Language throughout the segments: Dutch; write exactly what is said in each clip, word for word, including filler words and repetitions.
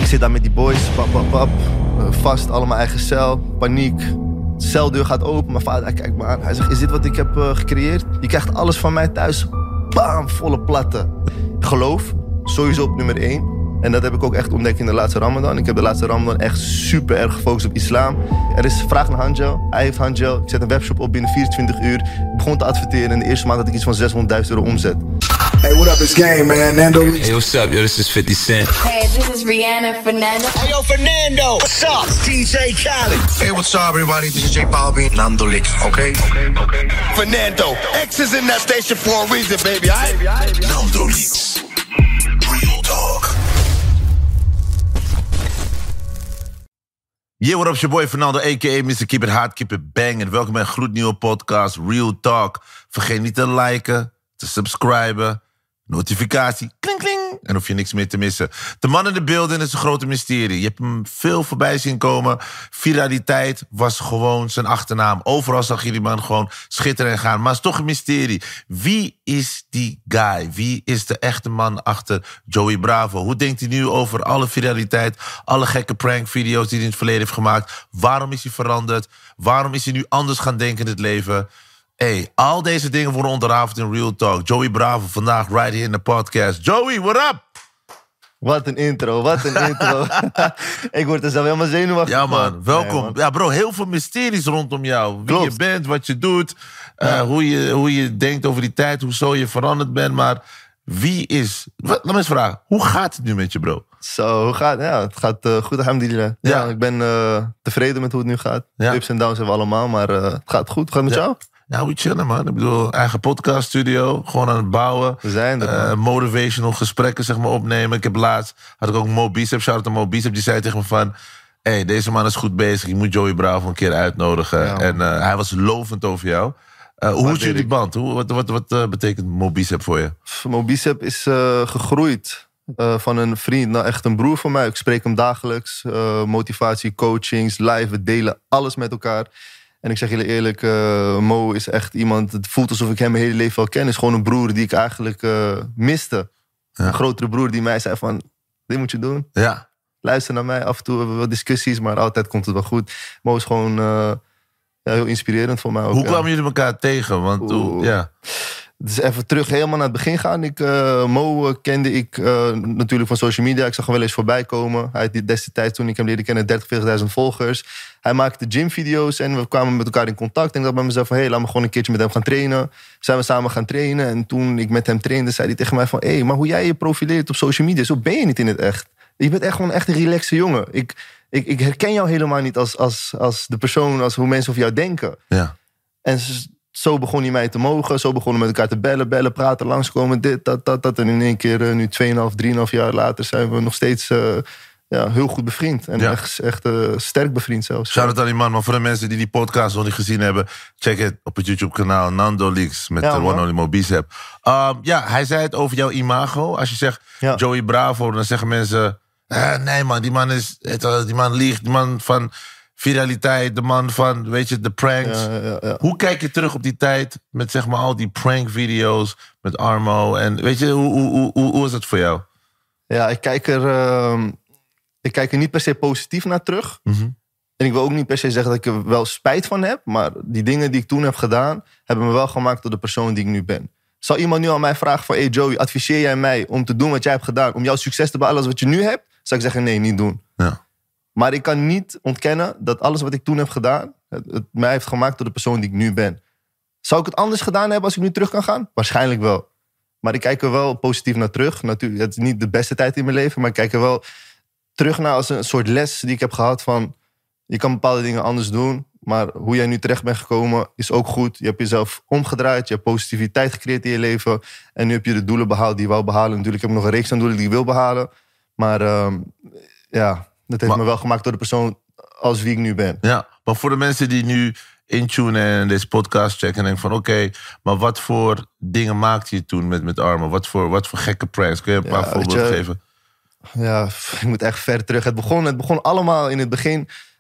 Ik zit daar met die boys, pap, pap, pap. Uh, vast, allemaal eigen cel, paniek. De celdeur gaat open, mijn vader hij kijkt me aan. Hij zegt, is dit wat ik heb uh, gecreëerd? Je krijgt alles van mij thuis. Bam, volle platten. Geloof, sowieso op nummer één. En dat heb ik ook echt ontdekt in de laatste Ramadan. Ik heb de laatste Ramadan echt super erg gefocust op islam. Er is vraag naar handgel. Hij heeft handgel. Ik zet een webshop op binnen vierentwintig uur. Ik begon te adverteren. En de eerste maand had ik iets van zeshonderdduizend euro omzet. Hey, what up, it's Game, man. Nando. Hey, what's up? Yo, this is fifty Cent. Hey, this is Rihanna Fernando. Hey, yo, Fernando. What's up? D J Khaled. Hey, what's up, everybody? This is J Balvin. Nando Licks, okay? Okay, okay. Fernando. X is in that station for a reason, baby. I, Nando Licks. Real talk. Yeah, what up, your boy Fernando, a k a. mister Keep It Hard, Keep It Bang. En welkom bij een gloednieuwe podcast, Real Talk. Vergeet niet te liken, te subscriben, notificatie, kling kling. En hoef je niks meer te missen. De man in de building is een grote mysterie. Je hebt hem veel voorbij zien komen. Viraliteit was gewoon zijn achternaam. Overal zag je die man gewoon schitteren en gaan. Maar het is toch een mysterie. Wie is die guy? Wie is de echte man achter Joey Bravo? Hoe denkt hij nu over alle viraliteit? Alle gekke prankvideo's die hij in het verleden heeft gemaakt? Waarom is hij veranderd? Waarom is hij nu anders gaan denken in het leven? Hey, al deze dingen worden onderhavend in Real Talk. Joey Bravo vandaag right here in de podcast. Joey, what up? Wat een intro, wat een intro. Ik word er zelf helemaal zenuwachtig. Ja man, welkom. Nee, man. Ja bro, heel veel mysteries rondom jou. Wie Klopt. je bent, wat je doet. Uh, Ja. hoe, je, hoe je denkt over die tijd. Hoezo je veranderd bent. Maar wie is... Wat, laat me eens vragen. Hoe gaat het nu met je bro? Zo, hoe gaat het? Ja, het gaat uh, goed, alhamdulillah. Ja, Ja. ik ben uh, tevreden met hoe het nu gaat. Ja. Ups en downs hebben we allemaal, maar uh, het gaat goed. Hoe gaat het met Ja. jou? Ja, we chillen man. Ik bedoel, eigen podcaststudio. Gewoon aan het bouwen. We zijn er, Uh, man. motivational gesprekken zeg maar opnemen. Ik heb laatst, had ik ook Mo Bicep, shout-out aan Mo Bicep. Die zei tegen me van, hey, deze man is goed bezig. Je moet Joey Bravo een keer uitnodigen. Ja, man. en uh, hij was lovend over jou. Uh, hoe is Waardeer jullie ik. band? Hoe, wat wat, wat uh, betekent Mo Bicep voor je? Mo Bicep is uh, gegroeid uh, van een vriend naar echt een broer van mij. Ik spreek hem dagelijks. Uh, motivatie, coachings, live. We delen alles met elkaar. En ik zeg jullie eerlijk, uh, Mo is echt iemand... Het voelt alsof ik hem mijn hele leven al ken. Is gewoon een broer die ik eigenlijk uh, miste. Ja. Een grotere broer die mij zei van... Dit moet je doen. Ja. Luister naar mij. Af en toe hebben we wat discussies, maar altijd komt het wel goed. Mo is gewoon uh, ja, heel inspirerend voor mij ook. Hoe ja. kwamen jullie elkaar tegen? Want hoe, Oeh. ja. Dus even terug helemaal naar het begin gaan. Ik, uh, Mo uh, kende ik uh, natuurlijk van social media. Ik zag hem wel eens voorbij komen. Hij had destijds toen ik hem leerde kennen dertig, veertigduizend volgers. Hij maakte gymvideo's en we kwamen met elkaar in contact. En ik dacht bij mezelf van, hé, hey, laat me gewoon een keertje met hem gaan trainen. Zijn we samen gaan trainen. En toen ik met hem trainde, zei hij tegen mij van... hé, hey, maar hoe jij je profileert op social media, zo ben je niet in het echt. Je bent echt gewoon echt een relaxe jongen. Ik, ik, ik herken jou helemaal niet als, als, als de persoon, als hoe mensen over jou denken. ja. En z- zo begon hij mij te mogen. Zo begonnen we met elkaar te bellen, bellen, praten, langskomen. Dit, dat, dat, dat. En in één keer, uh, nu tweeënhalf, drieënhalf jaar later... zijn we nog steeds uh, ja, heel goed bevriend. En Ja. echt, echt uh, sterk bevriend zelfs. Shout-out aan die man. Maar voor de mensen die die podcast nog niet gezien hebben... check het op het YouTube-kanaal Nando Licks met Ja, de man. One Only Mo Bicep. Um, ja, hij zei het over jouw imago. Als je zegt Ja. Joey Bravo, dan zeggen mensen... Eh, nee man, die man, is, die man liegt. Die man van viraliteit. De man van, weet je, de pranks. Ja, ja, ja. Hoe kijk je terug op die tijd met zeg maar al die prankvideo's met Armo? En weet je, hoe, hoe, hoe, hoe, hoe is het voor jou? Ja, ik kijk, er, uh, ik kijk er niet per se positief naar terug. Mm-hmm. En ik wil ook niet per se zeggen dat ik er wel spijt van heb. Maar die dingen die ik toen heb gedaan... hebben me wel gemaakt tot de persoon die ik nu ben. Zal iemand nu aan mij vragen van... hey Joey, adviseer jij mij om te doen wat jij hebt gedaan... om jouw succes te behalen als wat je nu hebt? Zou ik zeggen, nee, niet doen. Ja. Maar ik kan niet ontkennen dat alles wat ik toen heb gedaan... het, het mij heeft gemaakt tot de persoon die ik nu ben. Zou ik het anders gedaan hebben als ik nu terug kan gaan? Waarschijnlijk wel. Maar ik kijk er wel positief naar terug. Natuurlijk, het is niet de beste tijd in mijn leven... maar ik kijk er wel terug naar als een soort les die ik heb gehad van... je kan bepaalde dingen anders doen... maar hoe jij nu terecht bent gekomen is ook goed. Je hebt jezelf omgedraaid, je hebt positiviteit gecreëerd in je leven... en nu heb je de doelen behaald die je wou behalen. Natuurlijk heb ik nog een reeks aan doelen die ik wil behalen... maar um, ja, dat heeft Maar- me wel gemaakt door de persoon als wie ik nu ben. Ja, maar voor de mensen die nu intunen en deze podcast checken... en denken van oké, okay, maar wat voor dingen maakte je toen met, met Armo? Wat voor, wat voor gekke pranks? Kun je een Ja, paar weet voorbeelden je, geven? Ja, ik moet echt ver terug. Het begon, het begon allemaal in het begin...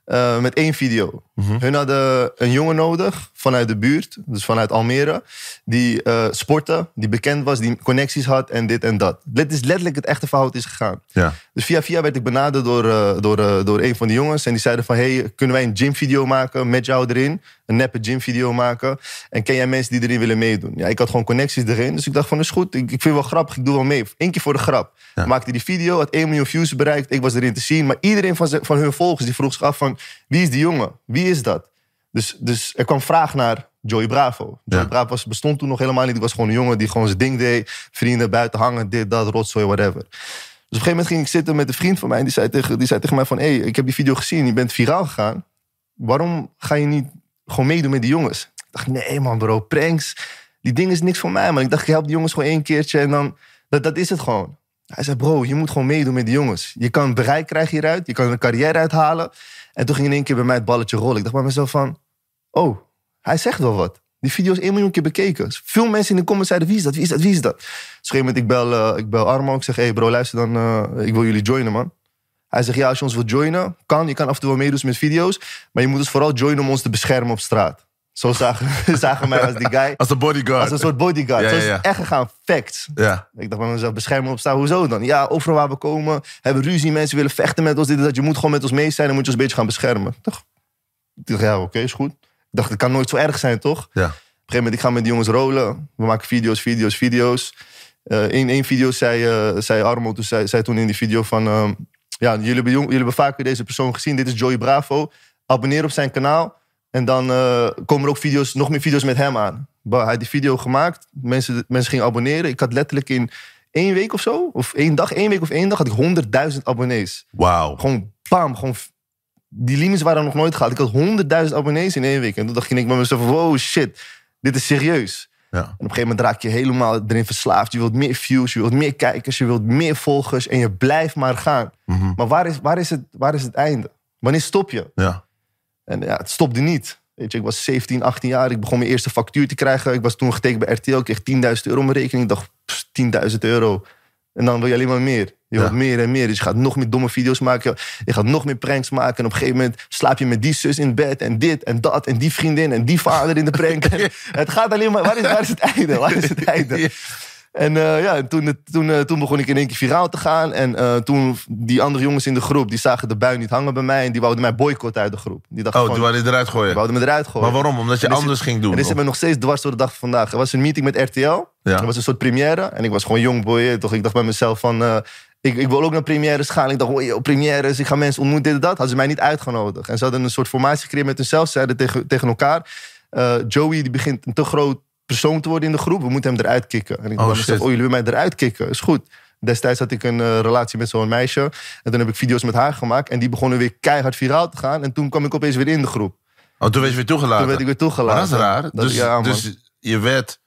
uh, met één video. Mm-hmm. Hun hadden een jongen nodig vanuit de buurt, dus vanuit Almere, die uh, sportte, die bekend was, die connecties had en dit en dat. Dit is letterlijk het echte verhaal is gegaan. Ja. Dus via via werd ik benaderd door, uh, door, uh, door een van die jongens en die zeiden van, hey, kunnen wij een gymvideo maken met jou erin? Een neppe gymvideo maken. En ken jij mensen die erin willen meedoen? Ja, ik had gewoon connecties erin, dus ik dacht van, is goed, ik, ik vind het wel grappig, ik doe wel mee. Eén keer voor de grap. Ja. Maakte die video, had één miljoen views bereikt, ik was erin te zien, maar iedereen van, van hun volgers die vroeg zich af van, wie is die jongen? Wie is dat? Dus, dus er kwam vraag naar Joey Bravo. Joey ja. Bravo was, bestond toen nog helemaal niet. Die was gewoon een jongen die gewoon zijn ding deed. Vrienden buiten hangen, dit, dat, rotzooi, whatever. Dus op een gegeven moment ging ik zitten met een vriend van mij. En die zei tegen, die zei tegen mij van, hé, hey, ik heb die video gezien. Je bent viraal gegaan. Waarom ga je niet gewoon meedoen met die jongens? Ik dacht, nee man bro, pranks. Die ding is niks voor mij man. Ik dacht, ik help die jongens gewoon één keertje en dan, dat, dat is het gewoon. Hij zei, bro, je moet gewoon meedoen met die jongens. Je kan bereik krijgen hieruit. Je kan een carrière uithalen. En toen ging in één keer bij mij het balletje rollen. Ik dacht bij mezelf van, oh, hij zegt wel wat. Die video is één miljoen keer bekeken. Veel mensen in de comments zeiden, wie is dat, wie is dat, wie is dat? Dus op een gegeven moment, ik bel, uh, ik bel Armo. Ik zeg, hé hey bro, luister dan, uh, ik wil jullie joinen, man. Hij zegt, ja, als je ons wilt joinen, kan. Je kan af en toe wel meedoen met video's. Maar je moet ons vooral joinen om ons te beschermen op straat. Zo zagen, zagen mij als die guy. Als een bodyguard. Als een soort bodyguard. Ja, Zo is ja, ja. het echt gegaan. Facts. Ja. Ik dacht bij mezelf, beschermen op straat. Hoezo dan? Ja, overal waar we komen, hebben ruzie. Mensen willen vechten met ons. Dit en dat. Je moet gewoon met ons mee zijn. Dan moet je ons een beetje gaan beschermen. Ik dacht, ik dacht ja, oké, okay, is goed. Ik dacht, het kan nooit zo erg zijn, toch? Ja. Op een gegeven moment, ik ga met die jongens rollen. We maken video's, video's, video's. Uh, in één video zei, uh, zei Armo, toen zei, zei toen in die video van... Uh, ja, jullie hebben, jong, jullie hebben vaker deze persoon gezien. Dit is Joey Bravo. Abonneer op zijn kanaal. En dan uh, komen er ook video's, nog meer video's met hem aan. Bah, hij had die video gemaakt. Mensen, mensen gingen abonneren. Ik had letterlijk in één week of zo, of één dag, één week of één dag, had ik honderdduizend abonnees. Wauw. Gewoon bam, gewoon... Die limits waren nog nooit gehaald. Ik had honderdduizend abonnees in één week. En toen dacht ik bij mezelf, wow, shit, dit is serieus. Ja. En op een gegeven moment raak je helemaal erin verslaafd. Je wilt meer views, je wilt meer kijkers, je wilt meer volgers. En je blijft maar gaan. Mm-hmm. Maar waar is, waar, is het, waar is het einde? Wanneer stop je? Ja. En ja, het stopte niet. Weet je, ik was zeventien, achttien jaar. Ik begon mijn eerste factuur te krijgen. Ik was toen getekend bij R T L. Ik kreeg tienduizend euro op mijn rekening. Ik dacht, tienduizend euro. En dan wil je alleen maar meer. Je wilt ja. meer en meer. Dus je gaat nog meer domme video's maken. Je gaat nog meer pranks maken. En op een gegeven moment slaap je met die zus in bed. En dit en dat. En die vriendin. En die vader in de prank. En het gaat alleen maar... Waar is, waar is het einde? Waar is het einde? Ja. En uh, ja, toen, toen, uh, toen begon ik in één keer viraal te gaan. En uh, toen die andere jongens in de groep, die zagen de bui niet hangen bij mij. En die wouden mij boycotten uit de groep. Die dachten oh, van, die wouden je eruit gooien? Die wouden me eruit gooien. Maar waarom? Omdat je en anders is, ging doen? En dit zit me nog steeds dwars door de dag van vandaag. Er was een meeting met R T L. Ja. Er was een soort première. En ik was gewoon jong boy. Toch? Ik dacht bij mezelf van... Uh, ik, ik wil ook naar premières gaan. Ik dacht, oh, yo, premières. Ik ga mensen ontmoeten, dit en dat. Hadden ze mij niet uitgenodigd. En ze hadden een soort formatie gecreëerd met hunzelf. Ze zeiden tegen, tegen elkaar... Uh, Joey die begint een te groot persoon te worden in de groep. We moeten hem eruit kicken. En ik dacht, oh, mezelf, oh, jullie willen mij eruit kicken. Is goed. Destijds had ik een uh, relatie met zo'n meisje. En toen heb ik video's met haar gemaakt. En die begonnen weer keihard viraal te gaan. En toen kwam ik opeens weer in de groep. Oh, toen werd je weer toegelaten? Toen werd ik weer toegelaten. Maar dat is raar. Dat, dus, ja, dus je werd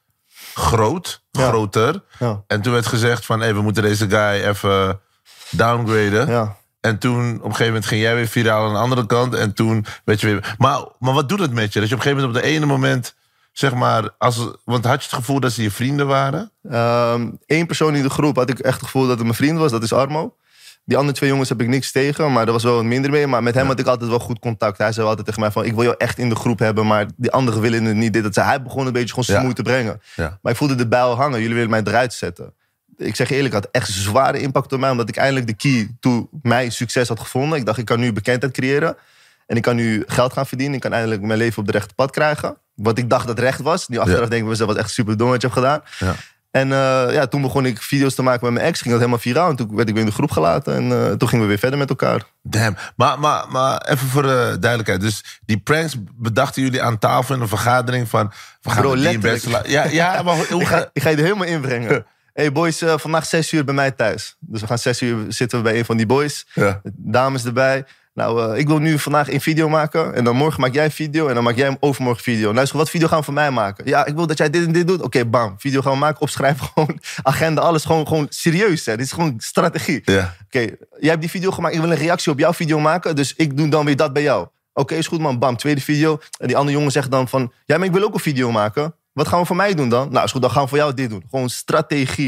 groot, ja. groter. Ja. En toen werd gezegd van, hey, we moeten deze guy even downgraden. Ja. En toen, op een gegeven moment, ging jij weer viraal aan de andere kant. En toen werd je weer... Maar, maar wat doet het met je? Dat je op een gegeven moment op de ene moment... Zeg maar, als, want had je het gevoel dat ze je vrienden waren? Eén um, persoon in de groep had ik echt het gevoel dat het mijn vriend was. Dat is Armo. Die andere twee jongens heb ik niks tegen, maar er was wel wat minder mee. Maar met hem ja. had ik altijd wel goed contact. Hij zei altijd tegen mij van, ik wil jou echt in de groep hebben. Maar die anderen willen het niet. Dit, dat. Hij begon een beetje gewoon smooth ja. te brengen. Ja. Maar ik voelde de bijl hangen. Jullie willen mij eruit zetten. Ik zeg je eerlijk, het had echt zware impact op mij. Omdat ik eindelijk de key to mijn succes had gevonden. Ik dacht, ik kan nu bekendheid creëren. En ik kan nu geld gaan verdienen. Ik kan eindelijk mijn leven op de rechte pad krijgen. Wat ik dacht dat recht was. Nu achteraf ja. denk ik, dat was echt super dom wat je hebt gedaan. Ja. En uh, ja, toen begon ik video's te maken met mijn ex. Ging dat helemaal viraal. En toen werd ik weer in de groep gelaten. En uh, toen gingen we weer verder met elkaar. Damn. Maar, maar, maar even voor de duidelijkheid. Dus die pranks bedachten jullie aan tafel in een vergadering van... We gaan Bro, letterlijk. La- ja, ja, maar hoe ik, ga, ik ga je er helemaal inbrengen. Hey boys, uh, vandaag zes uur bij mij thuis. Dus we gaan zes uur zitten we bij een van die boys. Ja. Dames erbij. Nou, uh, ik wil nu vandaag een video maken. En dan morgen maak jij een video. En dan maak jij hem overmorgen video. Nou, wat video gaan we van mij maken? Ja, ik wil dat jij dit en dit doet. Oké, okay, bam. Video gaan we maken. Opschrijven gewoon. Agenda, alles. Gewoon, gewoon serieus. Hè. Dit is gewoon strategie. Ja. Oké, okay, jij hebt die video gemaakt. Ik wil een reactie op jouw video maken. Dus ik doe dan weer dat bij jou. Oké, okay, is goed man. Bam, tweede video. En die andere jongen zegt dan van... Ja, maar ik wil ook een video maken. Wat gaan we voor mij doen dan? Nou, is goed. Dan gaan we voor jou dit doen. Gewoon strategie.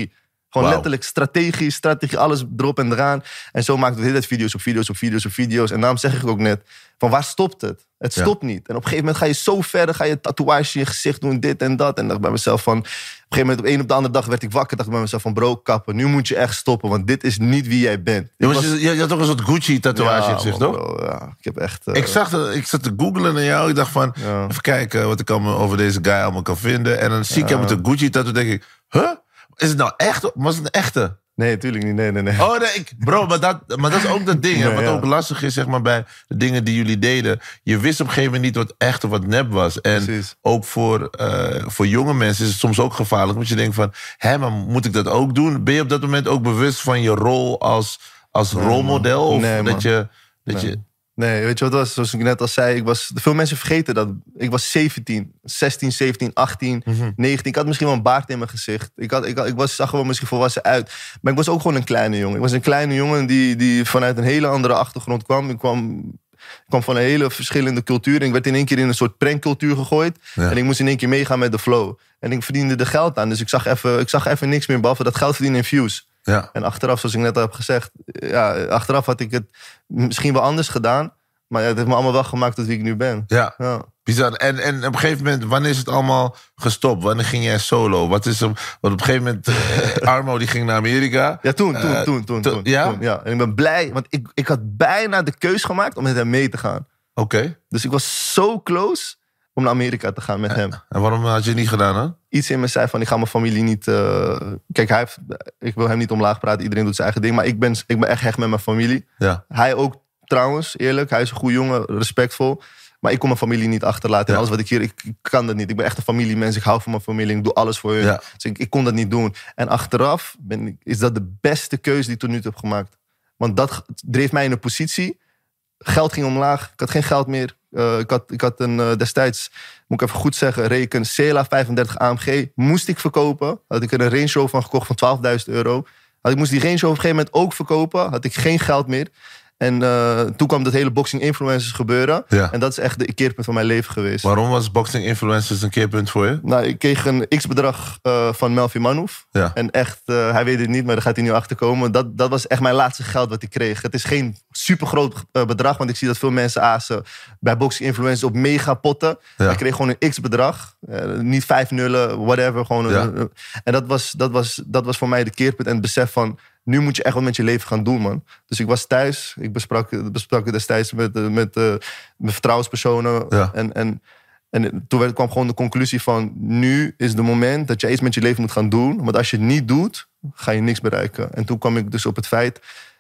Gewoon Wauw. letterlijk strategisch, strategie, alles erop en eraan. En zo maakten we de hele tijd video's op video's op video's op video's. En daarom zeg ik ook net, van waar stopt het? Het Ja. stopt niet. En op een gegeven moment ga je zo ver, dan ga je tatoeage in je gezicht doen, dit en dat. En dacht ik bij mezelf van, op een gegeven moment op een op de andere dag werd ik wakker. Dacht ik bij mezelf van, bro, kappen, nu moet je echt stoppen, want dit is niet wie jij bent. Je, Ik was, was- je, je had toch een soort Gucci-tatoeage in Ja, het gezicht, man, toch? bro, ja, ik heb echt... eh, Ik, zag de, ik zat te googlen naar jou. Ik dacht van, Ja. even kijken wat ik allemaal over deze guy allemaal kan vinden. En dan zie ik hem met een Gucci-tattoo. denk ik, huh? Is het nou echt? Was het een echte? Nee, tuurlijk niet. Nee, nee, nee. Oh nee, ik, bro, maar dat, maar dat is ook dat ding. Hè, Nee, wat ja. ook lastig is, zeg maar, bij de dingen die jullie deden. Je wist op een gegeven moment niet wat echt of wat nep was. En Precies. ook voor, eh, voor jonge mensen is het soms ook gevaarlijk. Want je denkt van, hé, maar moet ik dat ook doen? Ben je op dat moment ook bewust van je rol als, als rolmodel? Of Nee, man. dat je... Dat Nee. je Nee, weet je wat het was? Zoals ik net al zei, ik was, veel mensen vergeten dat. Ik was zeventien, zestien, zeventien, achttien, negentien. Ik had misschien wel een baard in mijn gezicht. Ik, had, ik, had, ik was, zag er wel misschien volwassen uit. Maar ik was ook gewoon een kleine jongen. Ik was een kleine jongen die, die vanuit een hele andere achtergrond kwam. Ik kwam, ik kwam van een hele verschillende cultuur. En ik werd in één keer in een soort prankcultuur gegooid. Ja. En ik moest in één keer meegaan met de flow. En ik verdiende er geld aan. Dus ik zag even, ik zag even niks meer, behalve dat geld verdienen in views. ja. En achteraf, zoals ik net al heb gezegd, ja, achteraf had ik het misschien wel anders gedaan. Maar ja, het heeft me allemaal wel gemaakt tot wie ik nu ben. Ja, Ja. bizar. En, en op een gegeven moment, wanneer is het allemaal gestopt? Wanneer ging jij solo? Wat is er, want op een gegeven moment, eh, Armo die ging naar Amerika. Ja, toen, toen, Eh, toen, toen, to- toen, ja? toen, ja. En ik ben blij, want ik, ik had bijna de keus gemaakt om met hem mee te gaan. Oké. Dus ik was zo close om naar Amerika te gaan met hem. En waarom had je het niet gedaan dan? Iets in me zei van, ik ga mijn familie niet... eh, Kijk, hij heeft, ik wil hem niet omlaag praten, iedereen doet zijn eigen ding. Maar ik ben, ik ben echt hecht met mijn familie. Ja. Hij ook trouwens, eerlijk. Hij is een goede jongen, respectvol. Maar ik kon mijn familie niet achterlaten. En Ja. alles wat ik hier... Ik, ik kan dat niet. Ik ben echt een familiemens. Ik hou van mijn familie. Ik doe alles voor hun. Ja. Dus ik, ik kon dat niet doen. En achteraf ben ik, is dat de beste keuze die ik tot nu toe heb gemaakt. Want dat dreef mij in een positie. Geld ging omlaag. Ik had geen geld meer. Uh, ik, had, ik had een uh, destijds, moet ik even goed zeggen, reken C L A vijfendertig A M G. Moest ik verkopen. Had ik er een Range Rover van gekocht van twaalfduizend euro. Had ik moest die Range Rover op een gegeven moment ook verkopen. Had ik geen geld meer. En uh, toen kwam dat hele boxing influencers gebeuren. Ja. En dat is echt de keerpunt van mijn leven geweest. Waarom was boxing influencers een keerpunt voor je? Nou, ik kreeg een x-bedrag uh, van Melvin Manhoef. Ja. En echt, uh, hij weet het niet, maar daar gaat hij nu achter komen. Dat, dat was echt mijn laatste geld wat ik kreeg. Het is geen supergroot uh, bedrag, want ik zie dat veel mensen azen bij boxing influencers op mega potten. Ja. Ik kreeg gewoon een x-bedrag. Uh, niet vijf nullen, whatever. Gewoon een, Ja. een- en dat was, dat, was, dat was voor mij de keerpunt en het besef van, nu moet je echt wat met je leven gaan doen, man. Dus ik was thuis. Ik besprak, besprak het destijds met, uh, met uh, mijn vertrouwenspersonen. Ja. En, en, en toen werd, kwam gewoon de conclusie van, nu is de moment dat je iets met je leven moet gaan doen. Want als je het niet doet, ga je niks bereiken. En toen kwam ik dus op het feit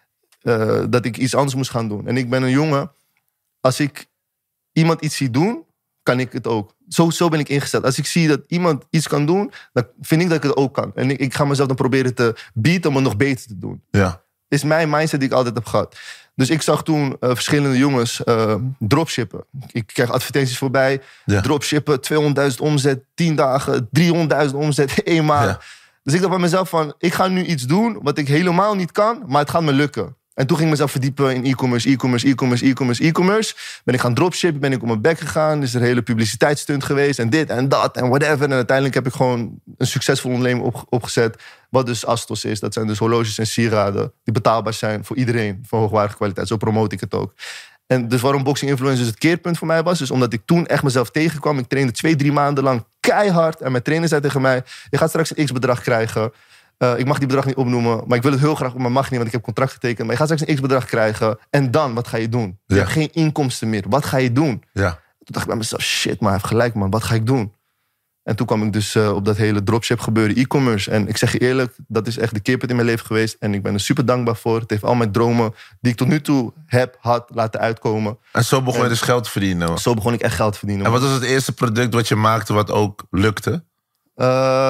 uh, dat ik iets anders moest gaan doen. En ik ben een jongen, als ik iemand iets zie doen, kan ik het ook. Zo, zo ben ik ingesteld. Als ik zie dat iemand iets kan doen, dan vind ik dat ik het ook kan. En ik, ik ga mezelf dan proberen te bieden om het nog beter te doen. Ja. Is mijn mindset die ik altijd heb gehad. Dus ik zag toen uh, verschillende jongens uh, dropshippen. Ik kreeg advertenties voorbij. Ja. Dropshippen, tweehonderdduizend omzet, tien dagen, driehonderdduizend omzet, één maand. Ja. Dus ik dacht bij mezelf van, ik ga nu iets doen wat ik helemaal niet kan, maar het gaat me lukken. En toen ging ik mezelf verdiepen in e-commerce, e-commerce, e-commerce, e-commerce, e-commerce. Ben ik gaan dropshippen, ben ik op mijn bek gegaan. Is er een hele publiciteitsstunt geweest en dit en dat en whatever. En uiteindelijk heb ik gewoon een succesvol onderneming op, opgezet. Wat dus Astos is. Dat zijn dus horloges en sieraden die betaalbaar zijn voor iedereen. Van hoogwaardige kwaliteit. Zo promote ik het ook. En dus waarom boxing influencers het keerpunt voor mij was, is omdat ik toen echt mezelf tegenkwam. Ik trainde twee, drie maanden lang keihard. En mijn trainer zei tegen mij, je gaat straks een x-bedrag krijgen. Uh, ik mag die bedrag niet opnoemen, maar ik wil het heel graag, maar mag niet, want ik heb contract getekend. Maar je gaat straks een x-bedrag krijgen. En dan, wat ga je doen? Je Ja. hebt geen inkomsten meer. Wat ga je doen? Ja. Toen dacht ik bij mezelf, shit, maar hij heeft gelijk, man. Wat ga ik doen? En toen kwam ik dus uh, op dat hele dropship gebeuren, e-commerce. En ik zeg je eerlijk, dat is echt de keerpunt in mijn leven geweest. En ik ben er super dankbaar voor. Het heeft al mijn dromen die ik tot nu toe heb, had, laten uitkomen. En zo begon je En- dus geld te verdienen. Zo begon ik echt geld te verdienen. En wat was het eerste product wat je maakte wat ook lukte? Uh,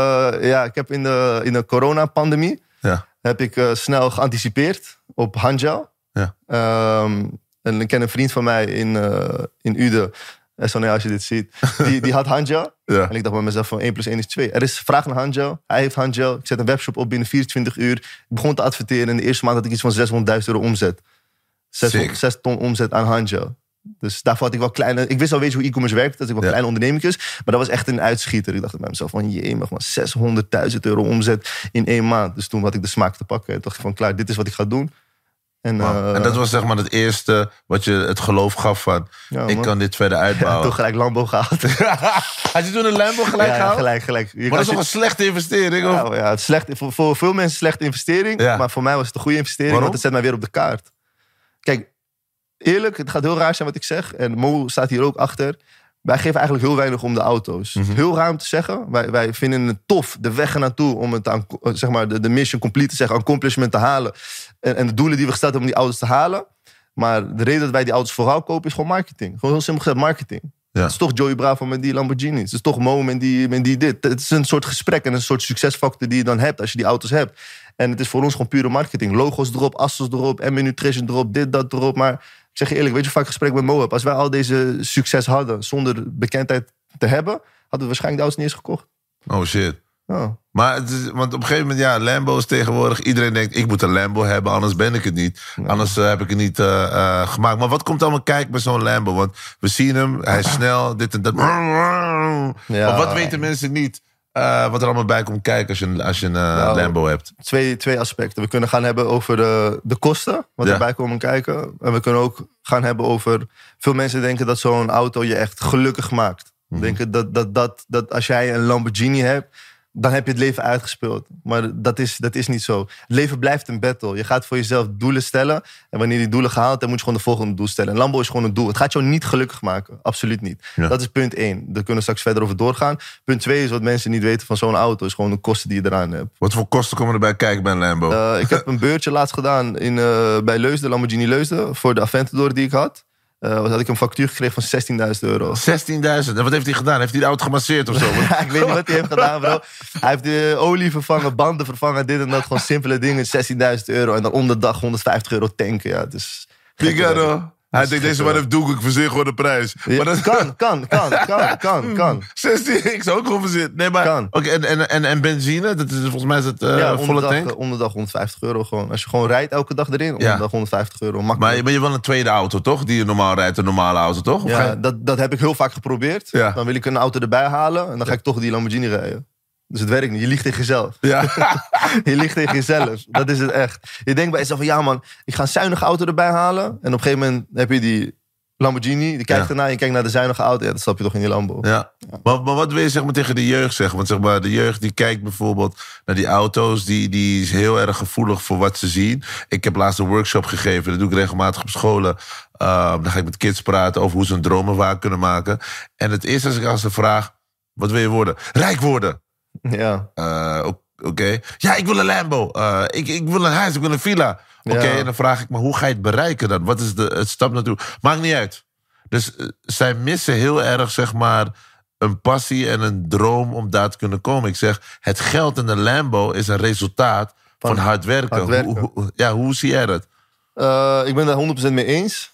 ja, ik heb in de, in de coronapandemie Ja. heb ik uh, snel geanticipeerd op handgel. Ja. Um, en ik ken een vriend van mij in, uh, in Uden. En zo, nee, als je dit ziet. Die, die had handgel. Ja. En ik dacht bij mezelf van één plus één is twee. Er is vraag naar handgel. Hij heeft handgel. Ik zet een webshop op binnen vierentwintig uur. Ik begon te adverteren. En de eerste maand had ik iets van zeshonderdduizend euro omzet. Sick. zeshonderd, zes ton omzet aan handgel. Dus daarvoor had ik wel kleine... Ik wist al, weet je hoe e-commerce werkt. Dat ik wel Ja. kleine ondernemingjes. Maar dat was echt een uitschieter. Ik dacht bij mezelf van, jee, maar zeshonderdduizend euro omzet in één maand. Dus toen had ik de smaak te pakken. Toen dacht ik van, klaar, dit is wat ik ga doen. En, uh, en dat was zeg maar het eerste wat je het geloof gaf van... Ja, ik man. kan dit verder ja, uitbouwen. toen gelijk Lambo gehaald. Had je toen een Lambo gelijk ja, ja, gehaald? gelijk, gelijk. Je- Maar dat als is toch je- een slechte investering? Of? Ja, ja, het is slecht, voor, voor veel mensen een slechte investering. Ja. Maar voor mij was het een goede investering. Waarom? Want het zet mij weer op de kaart. Kijk, eerlijk, het gaat heel raar zijn wat ik zeg. En Mo staat hier ook achter. Wij geven eigenlijk heel weinig om de auto's. Mhm. Heel raar om te zeggen. Wij, wij vinden het tof, de weg ernaartoe... om het aan, zeg maar, de, de mission complete te zeggen... accomplishment te halen. En, en de doelen die we gesteld hebben om die auto's te halen. Maar de reden dat wij die auto's vooral kopen... is gewoon marketing. Gewoon heel simpel gezegd marketing. Ja. Het is toch Joey Bravo met die Lamborghini. Het is toch Mo met die, met die dit. Het is een soort gesprek en een soort succesfactor die je dan hebt... als je die auto's hebt. En het is voor ons gewoon pure marketing. Logo's erop, assos erop, M B Nutrition erop, dit, dat erop. Maar ik zeg je eerlijk, weet je hoe vaak ik gesprek met Mo heb? Als wij al deze succes hadden zonder bekendheid te hebben... hadden we waarschijnlijk de auto's niet eens gekocht. Oh shit. Oh. Maar het is, want op een gegeven moment, ja, Lambo's tegenwoordig... iedereen denkt, ik moet een Lambo hebben, anders ben ik het niet. Anders uh, heb ik het niet uh, uh, gemaakt. Maar wat komt allemaal kijken bij zo'n Lambo? Want we zien hem, hij is snel, dit en dat. Ja. Maar wat weten mensen niet... Uh, wat er allemaal bij komt kijken als je, een- als je een uh, Nou, Lambo hebt? Twee, twee aspecten. We kunnen gaan hebben over de, de kosten, wat Ja. erbij komen kijken. En we kunnen ook gaan hebben over... Veel mensen denken dat zo'n auto je echt gelukkig maakt. Mhm. Denken dat, dat, dat, dat als jij een Lamborghini hebt... dan heb je het leven uitgespeeld. Maar dat is, dat is niet zo. Het leven blijft een battle. Je gaat voor jezelf doelen stellen. En wanneer die doelen gehaald hebt, moet je gewoon de volgende doel stellen. En Lambo is gewoon een doel. Het gaat jou niet gelukkig maken. Absoluut niet. Ja. Dat is punt één. Daar kunnen we straks verder over doorgaan. Punt twee is wat mensen niet weten van zo'n auto. Is gewoon de kosten die je eraan hebt. Wat voor kosten komen erbij kijken bij een Lambo? Uh, ik heb een beurtje laatst gedaan in, uh, bij Leusden, Lamborghini Leusden. Voor de Aventador die ik had. Uh, had ik een factuur gekregen van zestienduizend euro. zestienduizend. En wat heeft hij gedaan? Heeft hij de auto gemasseerd of zo? Ja, ik weet niet wat hij heeft gedaan, bro. Hij heeft de olie vervangen, banden vervangen, dit en dat. Gewoon simpele dingen, zestienduizend euro. En dan om de dag honderdvijftig euro tanken. Ja, het is gekke werk. Pigano. Hij denkt, deze man heeft doek, ik verzin gewoon de prijs. Ja, Maar dat kan, kan, kan, kan, kan, kan. zestien, ik zou ook gewoon verzin. Nee, maar... Kan. Oké, en, en, en, en benzine? Dat is, volgens mij is het uh, Ja, om volle de, dag, tank. om de dag honderdvijftig euro gewoon. Als je gewoon rijdt elke dag erin, om de Ja. dag honderdvijftig euro. Maar, Makkelijk. maar je wil een tweede auto, toch? Die je normaal rijdt, een normale auto, toch? Of ga Ja, je- dat, dat heb ik heel vaak geprobeerd. Ja. Dan wil ik een auto erbij halen en dan ga ik toch die Lamborghini rijden. Dus het werkt niet. Je liegt tegen jezelf. ja. Je liegt tegen jezelf. Dat is het echt. Je denkt bij jezelf van ja man, ik ga een zuinige auto erbij halen. En op een gegeven moment heb je die Lamborghini. Die kijkt Ja. ernaar, je kijkt naar de zuinige auto. Ja, dat stap je toch in die Lambo. Ja. Maar, maar wat wil je zeg maar, tegen de jeugd zeggen? Want zeg maar, de jeugd die kijkt bijvoorbeeld naar die auto's. Die, die is heel erg gevoelig voor wat ze zien. Ik heb laatst een workshop gegeven. Dat doe ik regelmatig op scholen. Uh, dan ga ik met kids praten over hoe ze hun dromen waar kunnen maken. En het eerste als ik als ze vraag, wat wil je worden? Rijk worden. Ja. Uh, Oké. Okay. Ja, ik wil een Lambo. Uh, ik, ik wil een huis, ik wil een villa. Oké, okay, Ja. en dan vraag ik me, hoe ga je het bereiken dan? Wat is de, het stap naartoe? Maakt niet uit. Dus uh, zij missen heel erg, zeg maar, een passie en een droom om daar te kunnen komen. Ik zeg, het geld in de Lambo is een resultaat van, van hard werken. hard werken. Hoe, hoe, ja, hoe zie jij dat? Uh, ik ben daar honderd procent mee eens.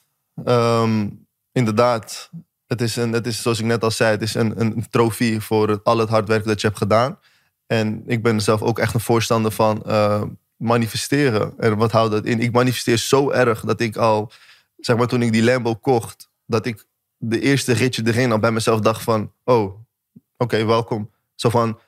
Um, inderdaad, het is, een, het is zoals ik net al zei, het is een, een trofee voor het, al het hard werk dat je hebt gedaan. En ik ben zelf ook echt een voorstander van uh, manifesteren. En wat houdt dat in? Ik manifesteer zo erg dat ik al, zeg maar toen ik die Lambo kocht, dat ik de eerste ritje erin al bij mezelf dacht van, oh, oké, okay, welkom. Zo van,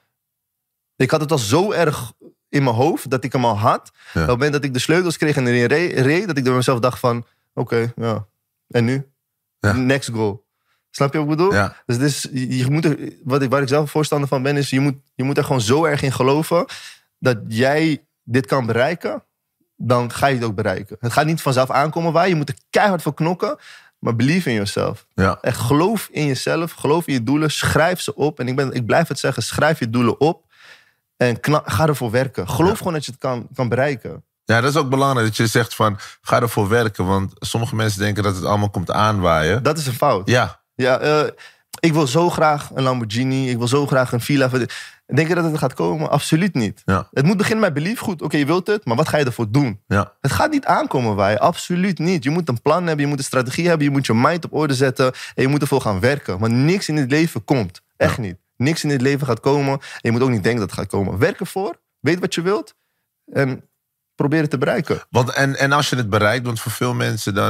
ik had het al zo erg in mijn hoofd dat ik hem al had. Ja. Op het moment dat ik de sleutels kreeg en erin reed, reed dat ik bij mezelf dacht van, oké, okay, ja, en nu? Ja. Next goal. Snap je wat ik bedoel? Ja. Dus het is, je moet er, wat ik, waar ik zelf voorstander van ben, is je moet, je moet er gewoon zo erg in geloven dat jij dit kan bereiken, dan ga je het ook bereiken. Het gaat niet vanzelf aankomen waar je moet er keihard voor knokken, maar believe in yourself. Ja. Echt geloof in jezelf, geloof in je doelen, schrijf ze op. En ik, ben, ik blijf het zeggen, schrijf je doelen op en kna- ga ervoor werken. Geloof ja. gewoon dat je het kan, kan bereiken. Ja, dat is ook belangrijk dat je zegt van, ga ervoor werken. Want sommige mensen denken dat het allemaal komt aanwaaien. Dat is een fout. Ja. Ja, uh, ik wil zo graag een Lamborghini. Ik wil zo graag een villa. Denk je dat het gaat komen? Absoluut niet. Ja. Het moet beginnen met belief. Goed, oké, okay, je wilt het, maar wat ga je ervoor doen? Ja. Het gaat niet aankomen waar je. Absoluut niet. Je moet een plan hebben, je moet een strategie hebben, je moet je mind op orde zetten en je moet ervoor gaan werken. Want niks in het leven komt. Echt ja. niet. Niks in dit leven gaat komen en je moet ook niet denken dat het gaat komen. Werk ervoor, weet wat je wilt en probeer het te bereiken. Want en, en als je het bereikt, want voor veel mensen dan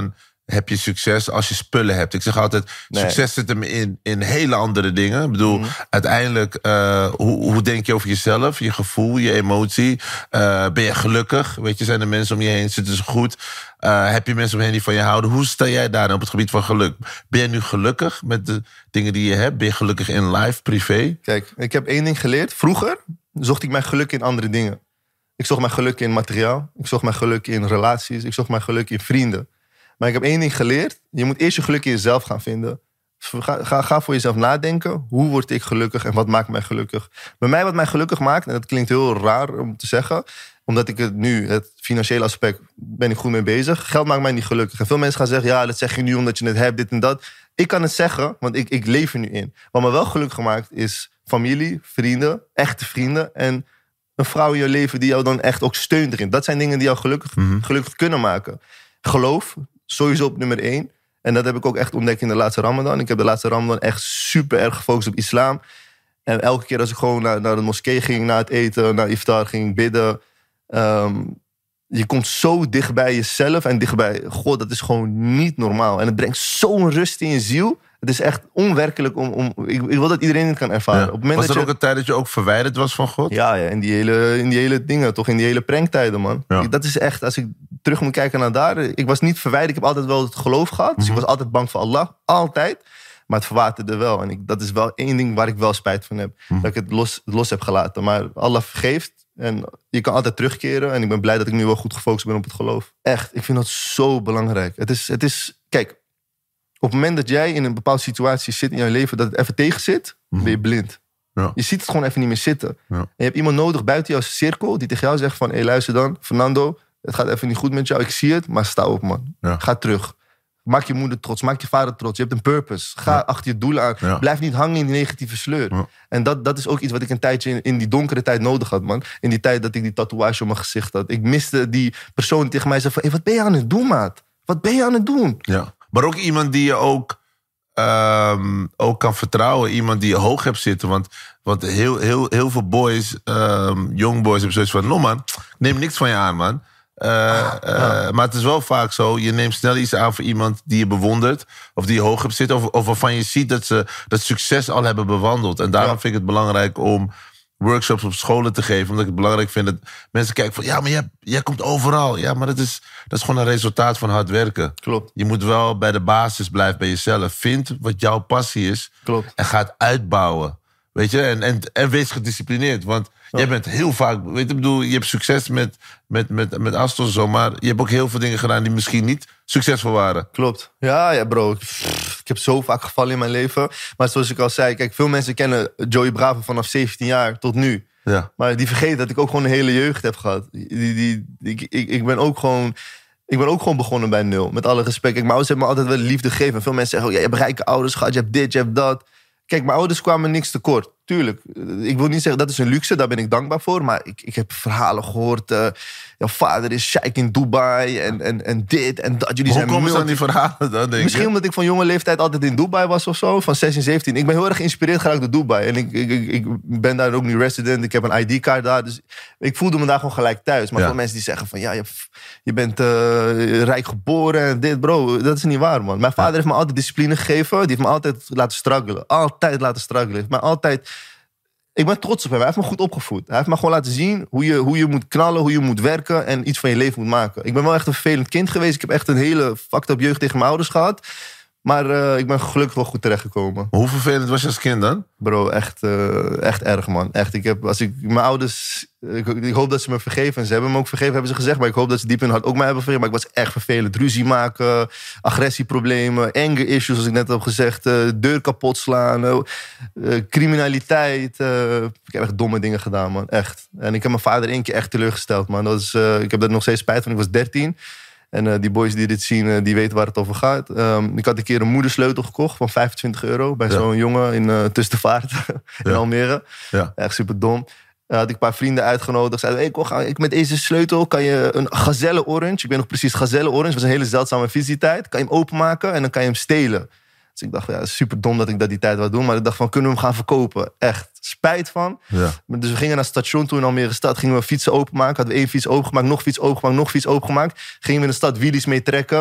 heb je succes als je spullen hebt. Ik zeg altijd, Nee. succes zit hem in, in hele andere dingen. Ik bedoel, mm-hmm. uiteindelijk, uh, hoe, hoe denk je over jezelf, je gevoel, je emotie? Uh, ben je gelukkig? Weet je, zijn er mensen om je heen, zitten ze goed? Uh, heb je mensen om je heen die van je houden? Hoe sta jij daar op het gebied van geluk? Ben je nu gelukkig met de dingen die je hebt? Ben je gelukkig in life, privé? Kijk, ik heb één ding geleerd. Vroeger zocht ik mijn geluk in andere dingen. Ik zocht mijn geluk in materiaal. Ik zocht mijn geluk in relaties. Ik zocht mijn geluk in vrienden. Maar ik heb één ding geleerd. Je moet eerst je geluk in jezelf gaan vinden. Ga, ga, ga voor jezelf nadenken. Hoe word ik gelukkig en wat maakt mij gelukkig? Bij mij wat mij gelukkig maakt, en dat klinkt heel raar om te zeggen, omdat ik het nu, het financiële aspect, ben ik goed mee bezig. Geld maakt mij niet gelukkig. En veel mensen gaan zeggen, ja, dat zeg je nu omdat je het hebt, dit en dat. Ik kan het zeggen, want ik, ik leef er nu in. Wat me wel gelukkig maakt is familie, vrienden, echte vrienden en een vrouw in je leven die jou dan echt ook steunt erin. Dat zijn dingen die jou gelukkig, mm-hmm. gelukkig kunnen maken. Geloof, sowieso op nummer één. En dat heb ik ook echt ontdekt in de laatste Ramadan. Ik heb de laatste Ramadan echt super erg gefocust op islam. En elke keer als ik gewoon naar, naar de moskee ging, na het eten, naar iftar ging bidden. Um, je komt zo dicht bij jezelf en dicht bij God. Dat is gewoon niet normaal. En het brengt zo'n rust in je ziel. Het is echt onwerkelijk om... om ik, ik wil dat iedereen het kan ervaren. Ja. Op het moment was er dat ook je, een tijd dat je ook verwijderd was van God? Ja, ja in, die hele, in die hele dingen, toch? In die hele pranktijden, man. Ja. Ik, dat is echt, als ik terug moet kijken naar daar... Ik was niet verwijderd, ik heb altijd wel het geloof gehad. Dus mm-hmm. ik was altijd bang voor Allah, altijd. Maar het verwaterde wel. En ik, dat is wel één ding waar ik wel spijt van heb. Mm-hmm. Dat ik het los, los heb gelaten. Maar Allah vergeeft. En je kan altijd terugkeren. En ik ben blij dat ik nu wel goed gefocust ben op het geloof. Echt, ik vind dat zo belangrijk. Het is, het is kijk... Op het moment dat jij in een bepaalde situatie zit in je leven, dat het even tegen zit, mm-hmm. ben je blind. Ja. Je ziet het gewoon even niet meer zitten. Ja. En je hebt iemand nodig buiten jouw cirkel die tegen jou zegt van, hé hey, luister dan, Fernando, het gaat even niet goed met jou. Ik zie het, maar sta op, man. Ja. Ga terug. Maak je moeder trots, maak je vader trots. Je hebt een purpose. Ga ja. achter je doelen aan. Ja. Blijf niet hangen in die negatieve sleur. Ja. En dat, dat is ook iets wat ik een tijdje in, in die donkere tijd nodig had, man. In die tijd dat ik die tatoeage op mijn gezicht had. Ik miste die persoon die tegen mij zei van, hé, hey, wat ben je aan het doen, maat? Wat ben je aan het doen? Ja. Maar ook iemand die je ook, um, ook kan vertrouwen. Iemand die je hoog hebt zitten. Want, want heel, heel, heel veel boys, um, young boys, hebben zoiets van... No man, neem niks van je aan, man. Uh, ah, uh, ah. Maar het is wel vaak zo. Je neemt snel iets aan voor iemand die je bewondert. Of die je hoog hebt zitten. Of, of waarvan je ziet dat ze dat succes al hebben bewandeld. En daarom ja. vind ik het belangrijk om workshops op scholen te geven. Omdat ik het belangrijk vind dat mensen kijken van... ja, maar jij, jij komt overal. Ja, maar dat is, dat is gewoon een resultaat van hard werken. Klopt. Je moet wel bij de basis blijven bij jezelf. Vind wat jouw passie is. Klopt. En ga het uitbouwen. Weet je? En, en, en wees gedisciplineerd. Want ja. jij bent heel vaak... Weet je, ik bedoel, je hebt succes met, met, met, met Aston en zo. Maar je hebt ook heel veel dingen gedaan die misschien niet succesvol waren. Klopt. Ja, ja bro. Ik heb zo vaak gevallen in mijn leven. Maar zoals ik al zei, kijk, veel mensen kennen Joey Bravo vanaf zeventien jaar tot nu. Ja. Maar die vergeten dat ik ook gewoon een hele jeugd heb gehad. Die, die, die, ik, ik, ik ben ook gewoon... Ik ben ook gewoon begonnen bij nul. Met alle respect. Kijk, mijn ouders hebben me altijd wel liefde gegeven. En veel mensen zeggen, oh, ja, je hebt rijke ouders gehad. Je hebt dit, je hebt dat. Kijk, mijn ouders kwamen niks tekort. Tuurlijk. Ik wil niet zeggen, dat is een luxe. Daar ben ik dankbaar voor. Maar ik, ik heb verhalen gehoord. Uh, jouw vader is sheik in Dubai. En, en, en dit en dat. Jullie Hoe zijn komen ze aan die verhalen dan, denk Misschien je? omdat ik van jonge leeftijd altijd in Dubai was of zo. Van zestien, zeventien. Ik ben heel erg geïnspireerd geraakt door Dubai. En ik, ik, ik, ik ben daar ook nu resident. Ik heb een I D-kaart daar. Dus ik voelde me daar gewoon gelijk thuis. Maar ja. veel mensen die zeggen van... ja, je, je bent uh, rijk geboren en dit. Bro, dat is niet waar, man. Mijn vader ja. heeft me altijd discipline gegeven. Die heeft me altijd laten struggelen. Altijd laten struggelen. Heeft mij altijd... Ik ben trots op hem. Hij heeft me goed opgevoed. Hij heeft me gewoon laten zien hoe je, hoe je moet knallen, hoe je moet werken en iets van je leven moet maken. Ik ben wel echt een vervelend kind geweest. Ik heb echt een hele fucked up jeugd tegen mijn ouders gehad. Maar uh, ik ben gelukkig wel goed terechtgekomen. Hoe vervelend was je als kind dan? Bro, echt, uh, echt erg, man. Echt, ik heb, als ik, mijn ouders... Ik, ik hoop dat ze me vergeven. En ze hebben me ook vergeven, hebben ze gezegd. Maar ik hoop dat ze diep in hun hart ook mij hebben vergeven. Maar ik was echt vervelend. Ruzie maken, agressieproblemen, anger issues, zoals ik net heb gezegd. Uh, deur kapot slaan, uh, uh, criminaliteit. Uh, ik heb echt domme dingen gedaan, man. Echt. En ik heb mijn vader één keer echt teleurgesteld, man. Dat is, uh, ik heb daar nog steeds spijt van. Ik was dertien. En uh, die boys die dit zien, uh, die weten waar het over gaat. Um, ik had een keer een moedersleutel gekocht van vijfentwintig euro... bij ja. zo'n jongen in uh, Tustervaart in ja. Almere. Ja. Echt super dom. Uh, had ik een paar vrienden uitgenodigd. Zeiden, hey, kom, ik met deze sleutel kan je een gazelle orange... ik weet nog precies, gazelle orange was een hele zeldzame visietijd. Kan je hem openmaken en dan kan je hem stelen. Dus ik dacht, ja, super dom dat ik dat die tijd wou doen. Maar ik dacht van, kunnen we hem gaan verkopen? Echt, spijt van. Ja. Dus we gingen naar het station toen in Almere stad. Gingen we fietsen openmaken. Hadden we één fiets opengemaakt, nog fiets opengemaakt, nog fiets opengemaakt. Gingen we in de stad wheelies mee trekken.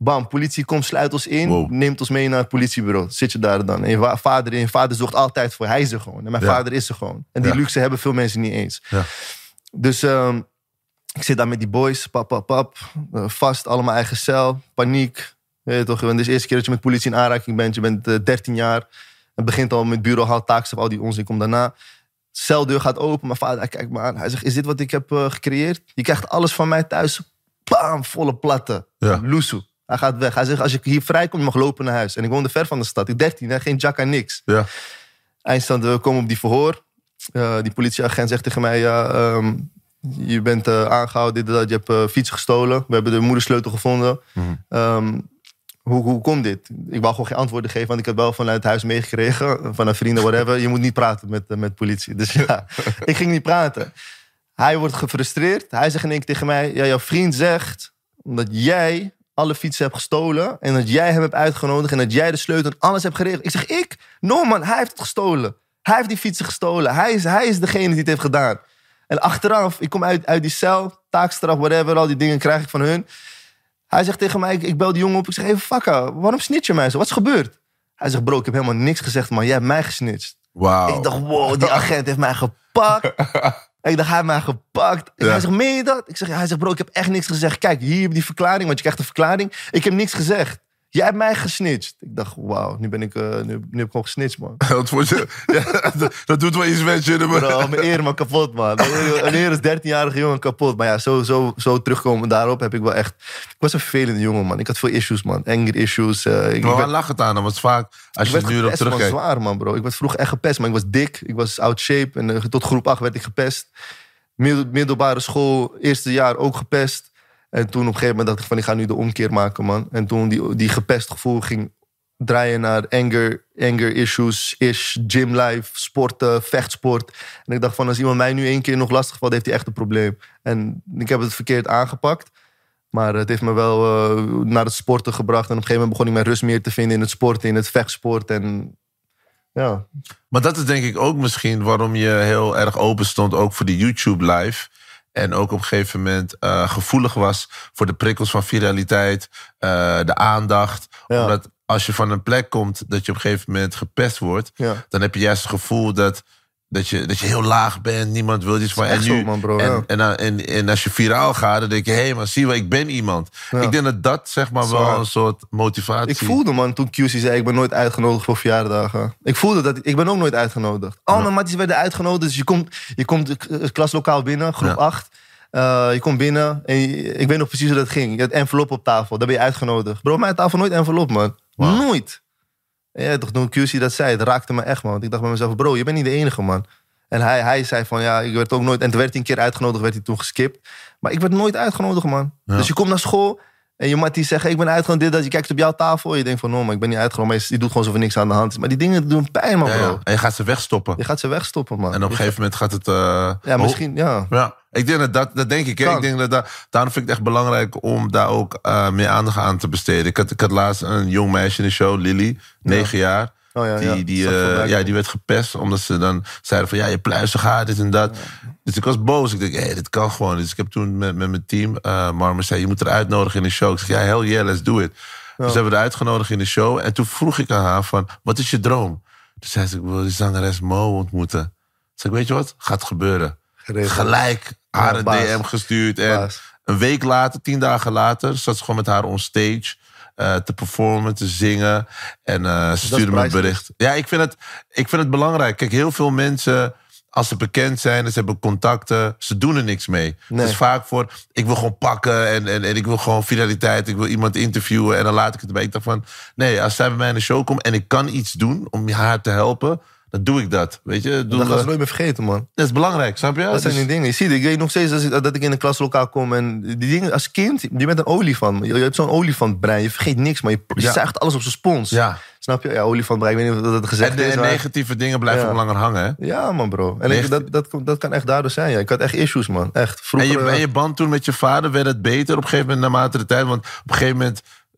Bam, politie komt, sluit ons in. Wow. Neemt ons mee naar het politiebureau. Zit je daar dan. En je wa- vader, en je vader zorgt altijd voor. Hij is er gewoon. En mijn Ja. vader is er gewoon. En die Ja. luxe hebben veel mensen niet eens. Ja. Dus um, ik zit daar met die boys. Pap, pap, pap. Uh, vast, allemaal eigen cel. Paniek. Weet je toch? Want het is de eerste keer dat je met politie in aanraking bent. Je bent uh, dertien jaar. Het begint al met bureau, haal, taakstaf, al die onzin komt daarna. Celdeur gaat open. Mijn vader, hij kijkt me aan. Hij zegt, is dit wat ik heb uh, gecreëerd? Je krijgt alles van mij thuis. Bam, volle platten. Ja. Loesoe. Hij gaat weg. Hij zegt, als je hier vrijkomt, je mag lopen naar huis. En ik woonde ver van de stad. Ik dertien, hè? Geen jacka, niks. Ja. Eindstand, we komen op die verhoor. Uh, die politieagent zegt tegen mij, ja, um, je bent uh, aangehouden, dit en dat. Je hebt uh, fiets gestolen. We hebben de moedersleutel gevonden. Mm. Um, hoe, hoe komt dit? Ik wou gewoon geen antwoorden geven, want ik heb wel vanuit huis meegekregen. Van een vrienden, whatever. Je moet niet praten met, uh, met politie. Dus ja, ik ging niet praten. Hij wordt gefrustreerd. Hij zegt in één keer tegen mij, ja, jouw vriend zegt, omdat jij alle fietsen hebt gestolen en dat jij hem hebt uitgenodigd en dat jij de sleutel en alles hebt geregeld. Ik zeg, ik? No man, hij heeft het gestolen. Hij heeft die fietsen gestolen. Hij is, hij is degene die het heeft gedaan. En achteraf, ik kom uit, uit die cel, taakstraf, whatever, al die dingen krijg ik van hun. Hij zegt tegen mij, ik, ik bel die jongen op. Ik zeg, hey, fucker, waarom snitch je mij zo? Wat is gebeurd? Hij zegt, bro, ik heb helemaal niks gezegd, man. Jij hebt mij gesnitcht. Wauw. Ik dacht, wow, die agent heeft mij gepakt. Ik dacht, hij heeft mij gepakt. En Ja. hij zegt, meen je dat? Ik zeg, hij zegt, bro, ik heb echt niks gezegd. Kijk, hier heb je die verklaring, want je krijgt een verklaring. Ik heb niks gezegd. Jij hebt mij gesnitcht. Ik dacht, wauw, nu ben ik, uh, nu, nu heb ik gewoon gesnitcht, man. Dat, vond je, ja, dat, dat doet wel iets met je. Maar... Bro, mijn eer man kapot, man. Mijn eer is dertienjarige jongen kapot. Maar ja, zo, zo, zo terugkomen daarop heb ik wel echt... Ik was een vervelende jongen, man. Ik had veel issues, man. Anger issues. Uh, ik, Maar ik waar lag het aan? Dat was vaak, als ik je werd nu erop gepest, man. terugkijkt. Zwaar, man, bro. Ik werd vroeger echt gepest, maar ik was dik. Ik was out shape. En uh, tot groep acht werd ik gepest. Middel, middelbare school, eerste jaar ook gepest. En toen op een gegeven moment dacht ik van, ik ga nu de omkeer maken, man. En toen die, die gepest gevoel ging draaien naar anger, anger issues, ish, gym life, sporten, vechtsport. En ik dacht van, als iemand mij nu één keer nog lastig valt, heeft hij echt een probleem. En ik heb het verkeerd aangepakt. Maar het heeft me wel uh, naar het sporten gebracht. En op een gegeven moment begon ik mijn rust meer te vinden in het sporten, in het vechtsport. En ja. Maar dat is denk ik ook misschien waarom je heel erg open stond, ook voor die YouTube live. En ook op een gegeven moment uh, gevoelig was voor de prikkels van viraliteit, uh, de aandacht. Ja. Omdat als je van een plek komt dat je op een gegeven moment gepest wordt, Ja. dan heb je juist het gevoel dat, dat, je, dat je heel laag bent. Niemand wil iets van. echt En, nu, zo, man, bro, en, ja. en, en, en, en als je viraal gaat, dan denk je, hé, hey, maar zie je wel, ik ben iemand. Ja. Ik denk dat dat zeg maar wel Zwaar. een soort motivatie... Ik voelde, man, toen Q C zei, ik ben nooit uitgenodigd voor verjaardagen. Ik voelde dat, ik ben ook nooit uitgenodigd. Al mijn matties werden uitgenodigd, dus je komt, je komt het klaslokaal binnen, groep Ja. acht. Uh, je komt binnen en je- ik weet nog precies hoe dat ging. Je had envelop op tafel, dan ben je uitgenodigd. Bro, op mijn tafel nooit envelop, man. Wow. Nooit. Ja, toch, toen Q C dat zei, het raakte me echt, man. Want ik dacht bij mezelf, bro, je bent niet de enige, man. En hij, hij zei van, ja, ik werd ook nooit... En toen werd hij een keer uitgenodigd, werd hij toen geskipt. Maar ik werd nooit uitgenodigd, man. Ja. Dus je komt naar school en je mattie zegt, ik ben uitgenodigd, dit, dat. Je kijkt op jouw tafel, je denkt van, no, maar ik ben niet uitgenodigd. Maar je, je doet gewoon alsof er niks aan de hand is. Maar die dingen doen pijn, man, Ja, bro. ja. En je gaat ze wegstoppen. Je gaat ze wegstoppen, man. En op een gegeven moment gaat het... Uh, Ja, misschien, ja. Ja, ik denk dat, dat, dat denk ik. Hè? Kan. Ik denk dat, dat daarom vind ik het echt belangrijk om daar ook uh, meer aandacht aan te besteden. Ik had, ik had laatst een jong meisje in de show, Lily, negen jaar. Oh ja, ja. Die, die, Zag uh, voorbij ja, komen. die werd gepest omdat ze dan zeiden van ja, je pluizen gaat, dit en dat. Dus ik was boos. Ik dacht, hé, hey, dit kan gewoon. Dus ik heb toen met, met mijn team, uh, Marmer zei, je moet er uitnodigen in de show. Ik zeg, ja, hell yeah, let's do it. Dus hebben we er uitgenodigd in de show. En toen vroeg ik aan haar van, wat is je droom? Toen zei ze, ik wil die zangeres Mo ontmoeten. Toen zei ik, weet je wat? Gaat gebeuren. Geregeld. Gelijk haar Ja, een baas. D M gestuurd. En Baas. een week later, tien dagen later, zat ze gewoon met haar on stage. Uh, te performen, te zingen. En uh, ze stuurde me een prijselijk. bericht. Ja, ik vind, het, ik vind het belangrijk. Kijk, heel veel mensen, als ze bekend zijn, ze hebben contacten, ze doen er niks mee. Nee. Het is vaak voor, ik wil gewoon pakken en, en, en ik wil gewoon viraliteit. Ik wil iemand interviewen en dan laat ik het erbij. Ik dacht van, nee, als zij bij mij in de show komt en ik kan iets doen om haar te helpen, dan doe ik dat. Weet je? Doe, Dat gaan ze uh, nooit meer vergeten, man. dat is belangrijk, snap je? Dat zijn Dus- die dingen. Je ziet, ik weet nog steeds dat ik, dat ik in een klaslokaal kom en die dingen als kind, je bent een olifant. Je, je hebt zo'n olifantbrein. Je vergeet niks, maar je, je Ja. zuigt alles op zijn spons. Ja. Snap je? Ja, olifantbrein. Ik weet niet of dat gezegd En de is. en maar- negatieve dingen blijven Ja. ook langer hangen, hè? Ja, man, bro. En ik, Negatief- dat, dat, dat, dat kan echt daardoor zijn. Ja. Ik had echt issues, man. Echt. En Vroeger, je, en eh, je band toen met je vader, werd het beter op een gegeven moment naarmate de tijd? Want op een gegeven moment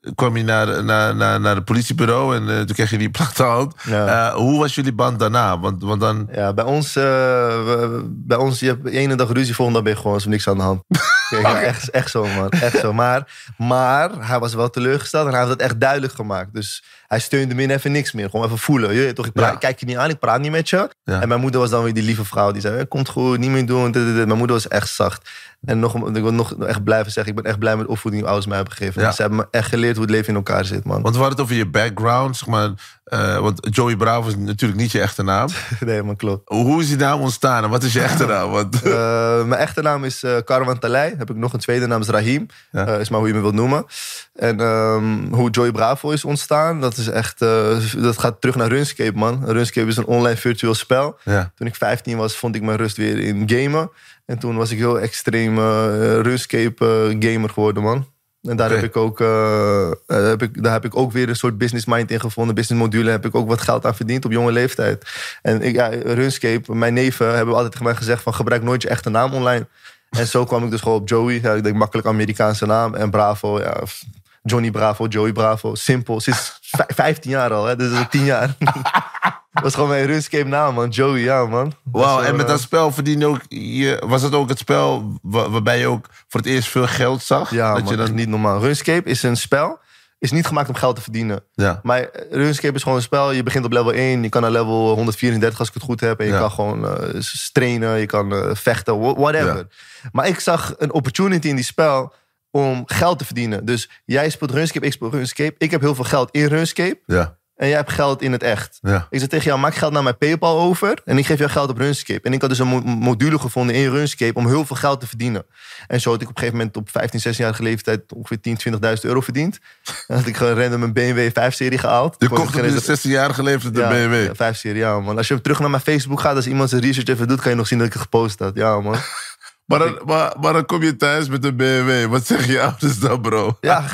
kwam je naar, naar, naar, naar het politiebureau en uh, toen kreeg je die plachthand. Ja. Uh, hoe was jullie band daarna? Want, want dan... Ja, bij ons, uh, we, bij ons, je hebt de ene dag ruzie, volgende dag ben je gewoon, is er niks aan de hand. Kijk, ja, echt, echt zo, man. Echt zo. Maar, maar hij was wel teleurgesteld en hij heeft dat echt duidelijk gemaakt. Dus hij steunde me in even niks meer. Gewoon even voelen. Je, toch, ik, praat, Ja. ik kijk je niet aan, ik praat niet met je. Ja. En mijn moeder was dan weer die lieve vrouw die zei, komt goed, niet meer doen. Dit, dit, dit. Mijn moeder was echt zacht. En nog, ik wil nog echt blijven zeggen, ik ben echt blij met de opvoeding die ouders mij hebben gegeven. Ja. Ze hebben me echt geleerd hoe het leven in elkaar zit, man. Want we hadden het over je background, zeg maar. Uh, want Joey Bravo is natuurlijk niet je echte naam. Nee, man, klopt. Hoe is die naam ontstaan en wat is je echte naam? Want... Uh, mijn echte naam is uh, Karwan Talai. Heb ik nog een tweede naam, is Rahim. Ja. Uh, is maar hoe je me wilt noemen. En um, hoe Joey Bravo is ontstaan, dat is echt, uh, dat gaat terug naar RuneScape, man. RuneScape is een online virtueel spel. Ja. Toen ik vijftien was, vond ik mijn rust weer in gamen. En toen was ik heel extreem uh, RuneScape uh, gamer geworden, man. En daar, Okay. heb ik ook, uh, heb ik, daar heb ik ook weer een soort business mind in gevonden. Business module heb ik ook wat geld aan verdiend op jonge leeftijd. En ik, ja, RuneScape, mijn neven hebben altijd tegen mij gezegd van gebruik nooit je echte naam online. En zo kwam ik dus gewoon op Joey. Ja, ik denk makkelijk Amerikaanse naam. En Bravo, ja, Johnny Bravo, Joey Bravo. Simpel, sinds vijftien jaar al, hè, dus dat is tien jaar. Dat was gewoon mijn RuneScape naam, man. Joey, ja, man. Wauw, Dus, en met uh, dat spel verdiende ook je, was het ook het spel waar, waarbij je ook voor het eerst veel geld zag? Ja, dat man, je dat is dan... niet normaal. RuneScape is een spel, is niet gemaakt om geld te verdienen. Ja. Maar RuneScape is gewoon een spel, je begint op level één, je kan naar level honderdvierendertig als ik het goed heb. En je Ja. kan gewoon uh, trainen, je kan uh, vechten, wha- whatever. Ja. Maar ik zag een opportunity in die spel om geld te verdienen. Dus jij speelt RuneScape, ik speel RuneScape. Ik heb heel veel geld in RuneScape. Ja. En jij hebt geld in het echt. Ja. Ik zei tegen jou, maak geld naar mijn PayPal over. En ik geef jou geld op RuneScape. En ik had dus een mo- module gevonden in RuneScape om heel veel geld te verdienen. En zo had ik op een gegeven moment op vijftien, zestienjarige leeftijd ongeveer tien, twintigduizend euro verdiend. En had ik gewoon random een B M W vijf serie gehaald. Je Gewoon kocht op geen- je zestienjarige leeftijd een ja, B M W. Ja, vijf serie, ja, man. Als je terug naar mijn Facebook gaat, als iemand zijn research even doet, kan je nog zien dat ik het gepost had. Ja, man. Maar dan, maar, maar dan kom je thuis met een B M W. Wat zeg je ouders dan, bro? Ja,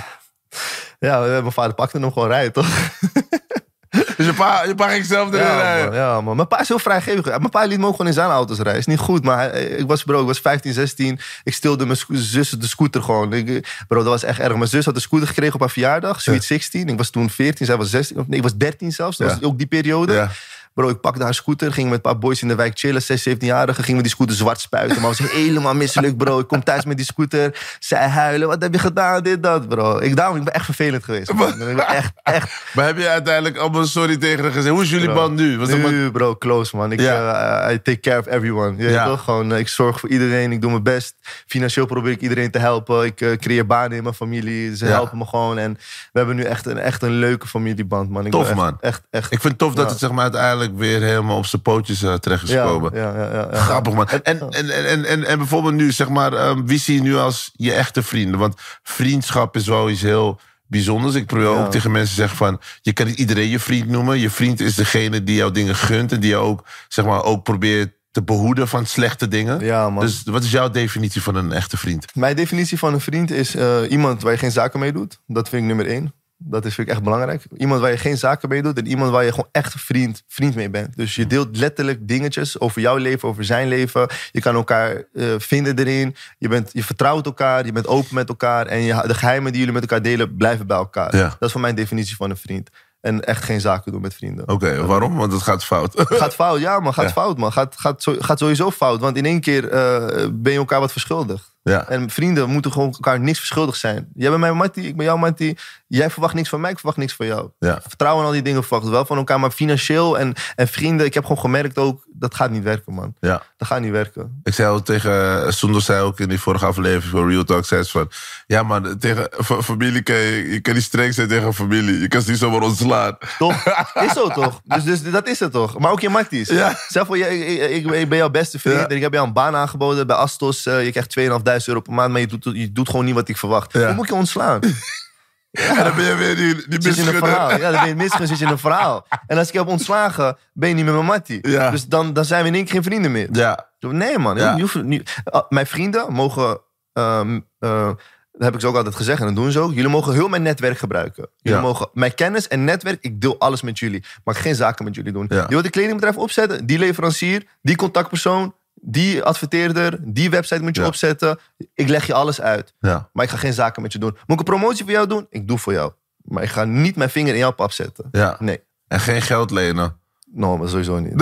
ja, mijn vader pakte hem gewoon rijden, toch? Dus je pa, je pa ging zelf erin Ja, rijden? man, ja, man. Mijn pa is heel vrijgevig. Mijn pa liet me ook gewoon in zijn auto's rijden. Is niet goed, maar hij- ik was, bro, ik was vijftien, zestien. Ik steelde mijn sco- zus de scooter gewoon. Ik, bro, dat was echt erg. Mijn zus had een scooter gekregen op haar verjaardag. Sweet zestien. Ik was toen veertien, zij was zestien. Of nee, ik was dertien zelfs. Dat Ja. was ook die periode. Ja. Bro, ik pakte haar scooter, ging met een paar boys in de wijk chillen, zes, zeventien-jarigen, gingen we die scooter zwart spuiten. Maar was helemaal misselijk, bro. Ik kom thuis met die scooter, zij huilen, wat heb je gedaan, dit, dat, bro. Ik, daarom, ik ben echt vervelend geweest, man. Ik ben echt, echt. Maar heb je uiteindelijk allemaal sorry tegen haar gezegd? Hoe is jullie Bro. band nu? Was dat maar- Nu, bro, close, man. Ik Ja. uh, I take care of everyone. Je weet Ja. toch? Gewoon, uh, ik zorg voor iedereen, ik doe mijn best. Financieel probeer ik iedereen te helpen. Ik uh, creëer banen in mijn familie, ze Ja. helpen me gewoon. En we hebben nu echt een, echt een leuke familieband, man. Ik Tof, ben echt, man. Echt, echt. Ik vind het tof dat Ja. het zeg maar, uiteindelijk weer helemaal op zijn pootjes uh, terecht is ja, gekomen. ja, ja, ja, ja. Grappig, man. En, en, en, en, en, en bijvoorbeeld nu, zeg maar, um, wie zie je nu als je echte vrienden? Want vriendschap is wel iets heel bijzonders. Ik probeer Ja. ook tegen mensen te zeggen van, je kan niet iedereen je vriend noemen. Je vriend is degene die jou dingen gunt en die jou ook, zeg maar, ook probeert te behoeden van slechte dingen. Ja, man. Dus wat is jouw definitie van een echte vriend? Mijn definitie van een vriend is uh, iemand waar je geen zaken mee doet. Dat vind ik nummer één. Dat is vind ik echt belangrijk. Iemand waar je geen zaken mee doet en iemand waar je gewoon echt vriend, vriend mee bent. Dus je deelt letterlijk dingetjes over jouw leven, over zijn leven. Je kan elkaar uh, vinden erin. Je, bent, je vertrouwt elkaar, je bent open met elkaar. En je, de geheimen die jullie met elkaar delen, blijven bij elkaar. Ja. Dat is voor mijn definitie van een vriend. En echt geen zaken doen met vrienden. Oké, okay, waarom? Want het gaat fout. Gaat fout, ja man, gaat Ja. fout man. Gaat, gaat, zo, gaat sowieso fout, want in één keer uh, ben je elkaar wat verschuldigd. Ja. En vrienden moeten gewoon elkaar niks verschuldigd zijn. Jij bent mijn mattie, ik ben jouw mattie. Jij verwacht niks van mij, ik verwacht niks van jou. Ja. Vertrouwen en al die dingen verwachten wel van elkaar. Maar financieel en, en vrienden, ik heb gewoon gemerkt ook... dat gaat niet werken, man. Ja. Dat gaat niet werken. Ik zei ook tegen... Sundo zei ook in die vorige aflevering van Real Talk... zei ze van... Ja, man, tegen fa- familie kan je... Je kan niet streng zijn tegen familie. Je kan ze niet zomaar ontslaan. Toch? Is zo toch? Dus, dus dat is het toch? Maar ook je matties. Ja. Zeg voor, je, ik, ik, ik ben jouw beste vriend. Ja. En ik heb jou een baan aangeboden bij Astos. Uh, je krijgt tweeënhalfduizend euro per maand. Maar je doet, je doet gewoon niet wat ik verwacht. Ja. Hoe moet ik je ontslaan? En dan ben je weer die, die Zit je in een verhaal. misgunner. Ja, dan ben je misgun, zit je in een verhaal. En als ik je heb ontslagen, ben je niet meer mijn mattie. Ja. Dus dan, dan zijn we in één keer geen vrienden meer. Ja. Nee, man. Ja. Je hoeft niet- uh, mijn vrienden mogen... Um, uh, dat heb ik ze ook altijd gezegd en dat doen ze ook. Jullie mogen heel mijn netwerk gebruiken. Jullie Ja. mogen mijn kennis en netwerk, ik deel alles met jullie. Maar ik ga geen zaken met jullie doen. Ja. Je wilt een kledingbedrijf opzetten, die leverancier, die contactpersoon, Die adverteerder, die website moet je Ja. opzetten. Ik leg je alles uit. Ja. Maar ik ga geen zaken met je doen. Moet ik een promotie voor jou doen? Ik doe voor jou. Maar ik ga niet mijn vinger in jouw pap zetten. Ja. Nee. En geen geld lenen. No, maar sowieso niet.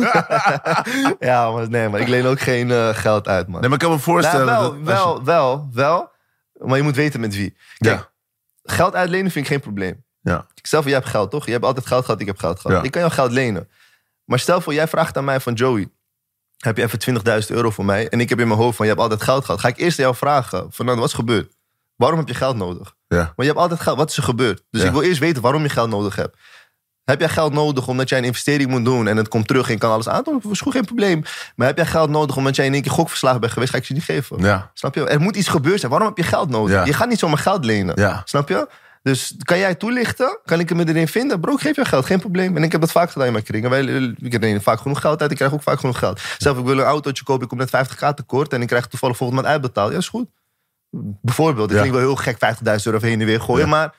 ja, maar nee, maar ik leen ook geen uh, geld uit, man. Nee, maar ik kan me Nou, voorstellen... wel, dat als je- wel, wel, wel. Maar je moet weten met wie. Kijk, Ja. geld uitlenen vind ik geen probleem. Ja. Stel voor, jij hebt geld, toch? Je hebt altijd geld gehad, ik heb geld gehad. Ja. Ik kan jou geld lenen. Maar stel voor, jij vraagt aan mij van Joey... heb je even twintigduizend euro voor mij? En ik heb in mijn hoofd van, je hebt altijd geld gehad. Ga ik eerst aan jou vragen, van, nou, wat is gebeurd? Waarom heb je geld nodig? Ja. Maar je hebt altijd geld, wat is er gebeurd? Dus Ja. ik wil eerst weten waarom je geld nodig hebt. Heb jij geld nodig omdat jij een investering moet doen... en het komt terug en je kan alles aandoen? Dat is goed, geen probleem. Maar heb jij geld nodig omdat jij in één keer gokverslagen bent geweest... ga ik je niet geven. Ja. Snap je? Er moet iets gebeurd zijn. Waarom heb je geld nodig? Ja. Je gaat niet zomaar geld lenen. Ja. Snap je? Dus kan jij toelichten? Kan ik hem erin vinden? Bro, ik geef je geld, geen probleem. En ik heb dat vaak gedaan in mijn kringen. Wij, ik neem vaak genoeg geld uit, ik krijg ook vaak genoeg geld. Zelf, ik wil een autootje kopen, ik kom net vijftig k tekort... en ik krijg toevallig volgende maand uitbetaald. Ja, is goed. Bijvoorbeeld, ik Ja. vind ik wel heel gek vijftigduizend euro heen en weer gooien, maar...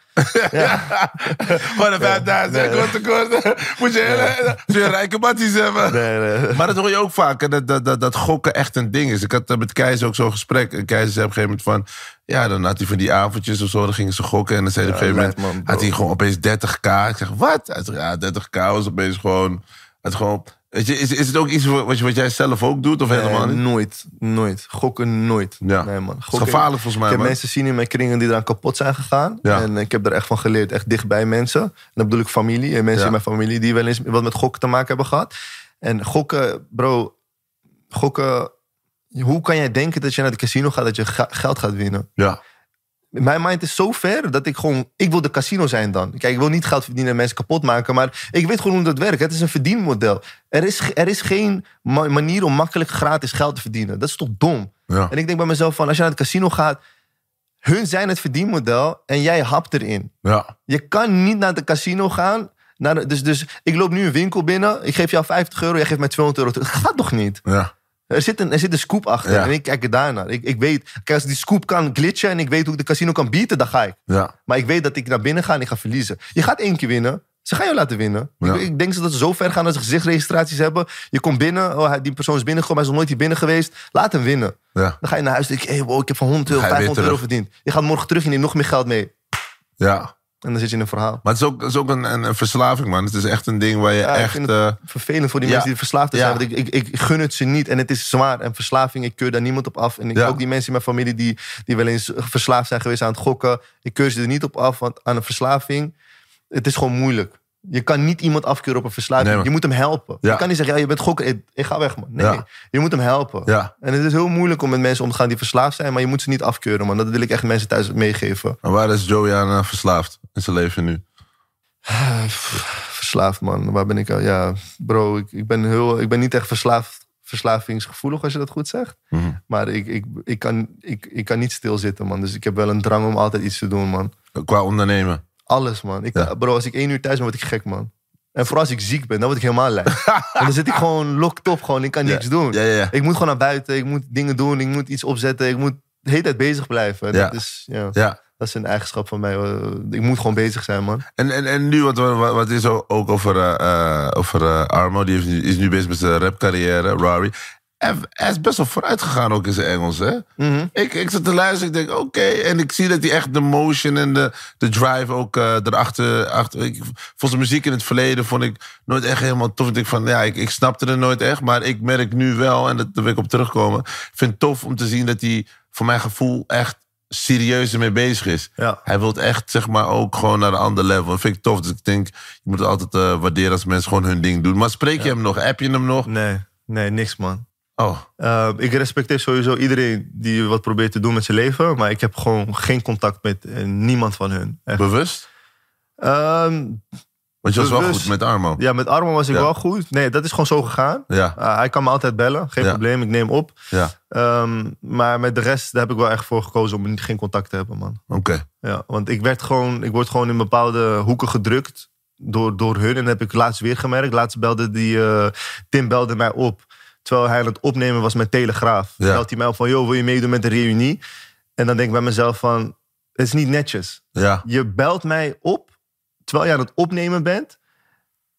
Gewoon een vijfduizend, kort tekort. Moet je hele, moet je rijke matties hebben. Nee, nee. Maar dat hoor je ook vaak, hè, dat, dat, dat, dat gokken echt een ding is. Ik had eh, met Keizer ook zo'n gesprek. En Keizer zei op een gegeven moment van... Ja, dan had hij van die avondjes of zo, dan gingen ze gokken. En dan zei hij op een gegeven moment... lijp, man, bro. had hij gewoon opeens dertig k. Ik zeg, wat? Hij zei, ja, dertig k was opeens gewoon... Het gewoon weet je, is, is het ook iets wat, je, wat jij zelf ook doet? Of helemaal Nee, niet? nooit, nooit. Gokken nooit. Ja. Nee, man. Het is Gokken, gevaarlijk volgens mij, ik heb man. mensen zien in mijn kringen die eraan kapot zijn gegaan. Ja. En ik heb er echt van geleerd. Echt dichtbij mensen. En dan bedoel ik familie. En mensen Ja. in mijn familie die wel eens wat met gokken te maken hebben gehad. En gokken, bro. Gokken. Hoe kan jij denken dat je naar de casino gaat dat je ga- geld gaat winnen? Ja. Mijn mind is zo ver dat ik gewoon... Ik wil de casino zijn dan. Kijk, ik wil niet geld verdienen en mensen kapot maken. Maar ik weet gewoon hoe dat werkt. Het is een verdienmodel. Er is, ge- er is geen ma- manier om makkelijk gratis geld te verdienen. Dat is toch dom? Ja. En ik denk bij mezelf van... Als je naar het casino gaat... Hun zijn het verdienmodel en jij hapt erin. Ja. Je kan niet naar de casino gaan... Naar de- dus, dus ik loop nu een winkel binnen. Ik geef jou vijftig euro. Jij geeft mij tweehonderd euro. terug. Dat gaat toch niet? Ja. Er zit een, er zit een scoop achter Ja. en ik kijk er daarnaar. Ik, ik weet, kijk, als die scoop kan glitchen en ik weet hoe ik de casino kan bieden, dan ga ik. Ja. Maar ik weet dat ik naar binnen ga en ik ga verliezen. Je gaat één keer winnen. Ze gaan je laten winnen. Ja. Ik, ik denk dat ze zo ver gaan als ze gezichtsregistraties hebben. Je komt binnen, oh, hij- die persoon is binnengekomen, hij is nog nooit hier binnen geweest. Laat hem winnen. Ja. Dan ga je naar huis en denk je, hey, wow, ik heb van honderd euro, Ga je weer vijfhonderd euro terug. verdiend. Je gaat morgen terug en je neemt nog meer geld mee. Ja. En dan zit je in een verhaal. Maar het is ook, het is ook een, een, een verslaving, man. Het is echt een ding waar je Ja, ik echt... vind het eh, vervelend voor die ja. mensen die verslaafd zijn. Ja. Want ik, ik, ik gun het ze niet. En het is zwaar. En verslaving, ik keur daar niemand op af. En ik, Ja. ook die mensen in mijn familie die, die wel eens verslaafd zijn geweest aan het gokken. Ik keur ze er niet op af. Want aan een verslaving, het is gewoon moeilijk. Je kan niet iemand afkeuren op een verslaving. Nee, man. Je moet hem helpen. Ja. Je kan niet zeggen, ja, je bent gokker. Ik, ik ga weg, man. Nee, Ja. je moet hem helpen. Ja. En het is heel moeilijk om met mensen om te gaan die verslaafd zijn. Maar je moet ze niet afkeuren, man. Dat wil ik echt mensen thuis meegeven. Maar waar is Joey aan eh, verslaafd in zijn leven nu? Verslaafd, man. Waar ben ik aan? Ja, bro, ik, ik, ben heel, ik ben niet echt verslaafd, verslavingsgevoelig, als je dat goed zegt. Mhm. Maar ik, ik, ik, kan, ik, ik kan niet stilzitten, man. Dus ik heb wel een drang om altijd iets te doen, man. Qua ondernemen. Alles, man. Ik, Ja. Bro, als ik één uur thuis ben, word ik gek, man. En vooral als ik ziek ben, dan word ik helemaal lui. En dan zit ik gewoon locked op, gewoon. Ik kan Ja. niks doen. Ja, ja, ja. Ik moet gewoon naar buiten, ik moet dingen doen, ik moet iets opzetten. Ik moet de hele tijd bezig blijven. En Ja. Dat, is, ja, Ja. dat is een eigenschap van mij. Ik moet gewoon bezig zijn, man. En, en, en nu, wat, wat, wat is ook ook over, eh, eh, over eh, Armo, die is nu, is nu bezig met zijn rapcarrière, Rari. Hij, hij is best wel vooruit gegaan ook in zijn Engels, hè? Mhm. ik, ik zat te luisteren, ik denk, oké. En ik zie dat hij echt de motion en de, de drive ook eh, erachter... Achter, ik, volgens de muziek in het verleden vond ik nooit echt helemaal tof. Ik denk van, ja, ik, ik snapte het nooit echt. Maar ik merk nu wel, en dat, daar wil ik op terugkomen. Ik vind het tof om te zien dat hij, voor mijn gevoel, echt serieus ermee bezig is. Ja. Hij wil echt, zeg maar, ook gewoon naar een ander level. Dat vind ik tof. Dus ik denk, je moet het altijd eh, waarderen als mensen gewoon hun ding doen. Maar spreek je hem nog? App je hem nog? Nee, nee, niks, man. Oh, Uh, ik respecteer sowieso iedereen die wat probeert te doen met zijn leven. Maar ik heb gewoon geen contact met uh, niemand van hun. Echt. bewust? Ehm, Want je was wel bewust. goed met Armo. ja, met Armo was ik Ja. wel goed. Nee, dat is gewoon zo gegaan. Ja, Uh, hij kan me altijd bellen. Geen Ja. probleem, ik neem op. ja. Ehm, maar met de rest daar heb ik wel echt voor gekozen om niet, geen contact te hebben, man. Oké. Ja, want ik, werd gewoon, ik word gewoon in bepaalde hoeken gedrukt door, door hun. En dat heb ik laatst weer gemerkt. Laatst belde die, uh, Tim belde mij op. Terwijl hij aan het opnemen was met Telegraaf. Ja. Belt hij mij op van, joh, wil je meedoen met de reunie? En dan denk ik bij mezelf van, het is niet netjes. Ja, Je belt mij op, terwijl je aan het opnemen bent.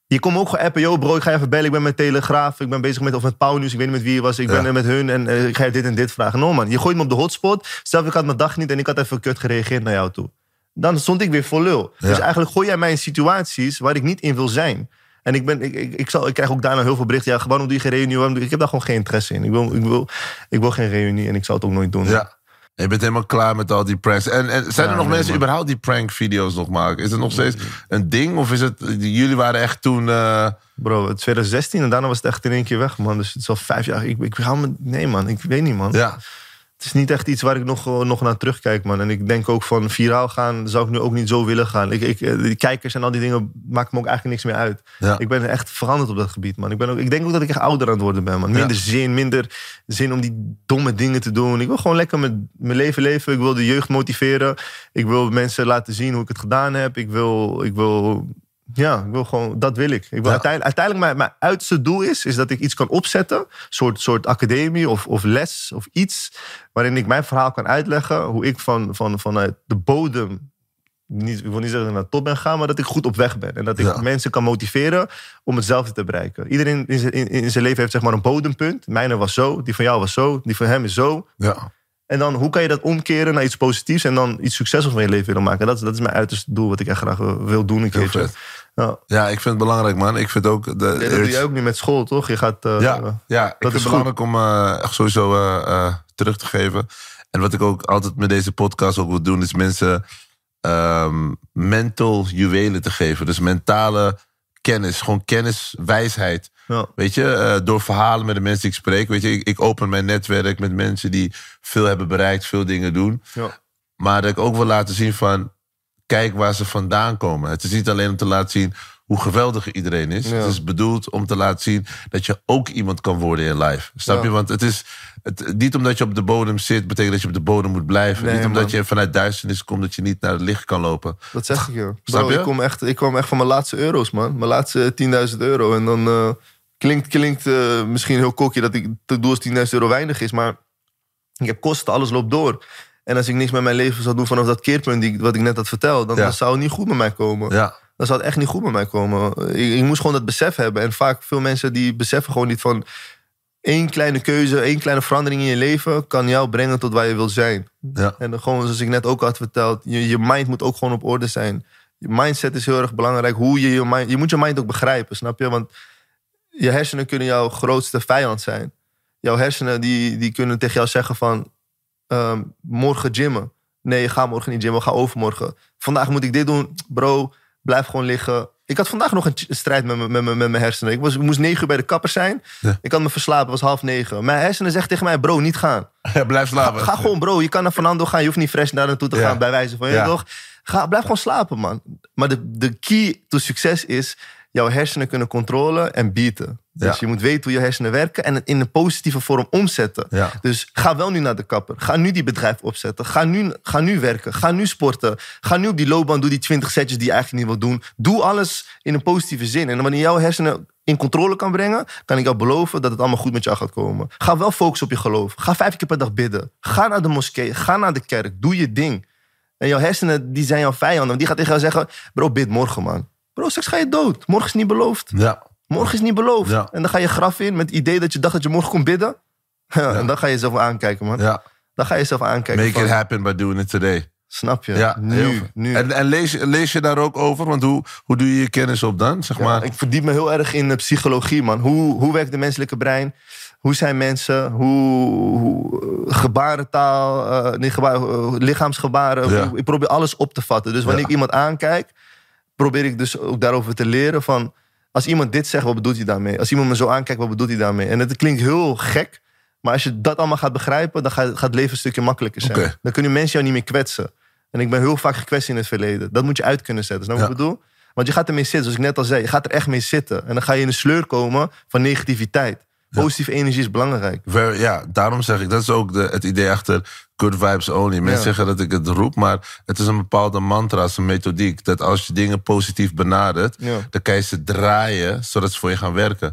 Je komt ook gewoon appen, yo bro, ik ga even bellen, ik ben met Telegraaf, ik ben bezig met, of met Pauw Nieuws, ik weet niet met wie je was, ik ben Ja. met hun en uh, ik ga je dit en dit vragen. No man, je gooit me op de hotspot, stel ik had mijn dag niet en ik had even kut gereageerd naar jou toe. Dan stond ik weer voor lul. Ja. Dus eigenlijk gooi jij mij in situaties waar ik niet in wil zijn. En ik, ben, ik, ik, ik, zal, ik krijg ook daarna heel veel berichten, ja, waarom doe je geen reunie? Waarom doe je... Ik heb daar gewoon geen interesse in. Ik wil, ik, wil, ik wil geen reunie en ik zou het ook nooit doen. Ja. Je bent helemaal klaar met al die pranks. En, en zijn er Ja, nog nee, mensen man. überhaupt die prankvideo's nog maken? Is het nog steeds een ding? Of is het... Jullie waren echt toen... Uh... Bro, het is twintig zestien en daarna was het echt in één keer weg, man. Dus het is al vijf jaar. Ik, ik hou me... Nee, man. Ik weet niet, man. Ja. Het is niet echt iets waar ik nog, nog naar terugkijk, man. En ik denk ook van viraal gaan, zou ik nu ook niet zo willen gaan. Ik, ik, die kijkers en al die dingen maken me ook eigenlijk niks meer uit. Ja. Ik ben echt veranderd op dat gebied, man. Ik, ben ook, ik denk ook dat ik echt ouder aan het worden ben, man. Minder Ja. zin, minder zin om die domme dingen te doen. Ik wil gewoon lekker met mijn leven leven. Ik wil de jeugd motiveren. Ik wil mensen laten zien hoe ik het gedaan heb. Ik wil... Ik wil Ja, ik wil gewoon, dat wil ik. ik wil Ja. uiteindelijk, uiteindelijk mijn, mijn uiterste doel is, is dat ik iets kan opzetten. Een soort, soort academie of, of les of iets. Waarin ik mijn verhaal kan uitleggen. Hoe ik van, van, vanuit de bodem, niet, ik wil niet zeggen dat ik naar de top ben gegaan, maar dat ik goed op weg ben. En dat ik Ja. mensen kan motiveren om hetzelfde te bereiken. Iedereen in zijn, in, in zijn leven heeft zeg maar een bodempunt. Mijne was zo, die van jou was zo, die van hem is zo. Ja. En dan, hoe kan je dat omkeren naar iets positiefs en dan iets succesvols van je leven willen maken? Dat, is- dat is mijn uiterste doel, wat ik echt graag wil, wil doen een Heel keertje. vet. Ja. Ja, ik vind het belangrijk, man. Ik vind ook... De, Ja, dat doe jij ook niet met school, toch? Je gaat... uh, Ja, ja, ik vind is het belangrijk om uh, echt sowieso uh, uh, terug te geven. En wat ik ook altijd met deze podcast ook wil doen, is mensen um, mental juwelen te geven. Dus mentale kennis, gewoon kennis, wijsheid. Ja. Weet je, uh, door verhalen met de mensen die ik spreek. Weet je, ik, ik open mijn netwerk met mensen die veel hebben bereikt, veel dingen doen. Ja. Maar dat ik ook wil laten zien van, kijk waar ze vandaan komen. Het is niet alleen om te laten zien hoe geweldig iedereen is. Ja. Het is bedoeld om te laten zien dat je ook iemand kan worden in life. Snap Ja. je? Want het is het, niet omdat je op de bodem zit, betekent dat je op de bodem moet blijven. Nee, niet omdat man. je vanuit duisternis komt, dat je niet naar het licht kan lopen. Dat zeg ik je. Snap Bro, je? ik, kom echt, ik kwam echt van mijn laatste euro's, man. Mijn laatste tienduizend euro. En dan uh, klinkt, klinkt uh, misschien heel kokje dat ik te doel als tienduizend euro weinig is. Maar ik heb kosten, alles loopt door. En als ik niks met mijn leven zou doen vanaf dat keerpunt die, wat ik net had verteld, dan, Ja. dan zou het niet goed met mij komen. Ja. Dan zou het echt niet goed met mij komen. Ik, ik moest gewoon dat besef hebben. En vaak veel mensen die beseffen gewoon niet van één kleine keuze, één kleine verandering in je leven kan jou brengen tot waar je wilt zijn. Ja. En dan gewoon, zoals ik net ook had verteld, je, je mind moet ook gewoon op orde zijn. Je mindset is heel erg belangrijk. Hoe je, je, mind, je moet je mind ook begrijpen, snap je? Want je hersenen kunnen jouw grootste vijand zijn. Jouw hersenen die, die kunnen tegen jou zeggen van um, morgen gymmen. Nee, ga morgen niet gymmen, ga overmorgen. Vandaag moet ik dit doen. Bro, blijf gewoon liggen. Ik had vandaag nog een ch- strijd met, me- met, me- met mijn hersenen. Ik, was, ik moest negen uur bij de kapper zijn. Ja. Ik had me verslapen, het was half negen. Mijn hersenen zegt tegen mij, bro, niet gaan. Ja, blijf Ga, slapen. ga gewoon, bro. Je kan naar Fernando gaan. Je hoeft niet fresh daar naartoe te Ja. gaan, bij wijze van. Je Ja. toch? Ga, blijf gewoon slapen, man. Maar de, de key to succes is jouw hersenen kunnen controleren en beaten. Dus Ja. je moet weten hoe je hersenen werken en het in een positieve vorm omzetten. Ja. Dus ga wel nu naar de kapper. Ga nu die bedrijf opzetten. Ga nu, ga nu werken. Ga nu sporten. Ga nu op die loopbaan. Doe die twintig setjes die je eigenlijk niet wil doen. Doe alles in een positieve zin. En wanneer jouw hersenen in controle kan brengen, kan ik jou beloven dat het allemaal goed met jou gaat komen. Ga wel focussen op je geloof. Ga vijf keer per dag bidden. Ga naar de moskee. Ga naar de kerk. Doe je ding. En jouw hersenen, die zijn jouw vijanden. Die gaat tegen jou zeggen, bro, bid morgen, man. Bro, straks ga je dood. Morgen is niet beloofd. Ja. Morgen is niet beloofd. Ja. En dan ga je graf in met het idee dat je dacht dat je morgen kon bidden. Ja, en dan ga je jezelf aankijken, man. Ja. Dan ga je jezelf aankijken. Make van, it happen by doing it today. Snap je? Ja, heel nu, veel. nu. En, en lees, je- lees je daar ook over? Want hoe, hoe doe je je kennis op dan? Zeg Ja, maar. ik verdiep me heel erg in de psychologie, man. Hoe, hoe werkt de menselijke brein? Hoe zijn mensen? Hoe, hoe uh, gebarentaal, uh, nee, gebaar, uh, lichaamsgebaren. Ja. Ik probeer alles op te vatten. Dus wanneer Ja. ik iemand aankijk, probeer ik dus ook daarover te leren van, als iemand dit zegt, wat bedoelt hij daarmee? Als iemand me zo aankijkt, wat bedoelt hij daarmee? En het klinkt heel gek, maar als je dat allemaal gaat begrijpen, dan gaat, gaat het leven een stukje makkelijker zijn. Oké. Dan kunnen mensen jou niet meer kwetsen. En ik ben heel vaak gekwetst in het verleden. Dat moet je uit kunnen zetten. Snap je wat ik bedoel? Want je gaat ermee zitten, zoals ik net al zei. Je gaat er echt mee zitten. En dan ga je in een sleur komen van negativiteit. Positieve energie is belangrijk. Ver- ja, daarom zeg ik, dat is ook de, het idee achter good vibes only. Mensen Ja. zeggen dat ik het roep, maar het is een bepaalde mantra, het is een methodiek. Dat als je dingen positief benadert, Ja. dan kan je ze draaien, zodat ze voor je gaan werken.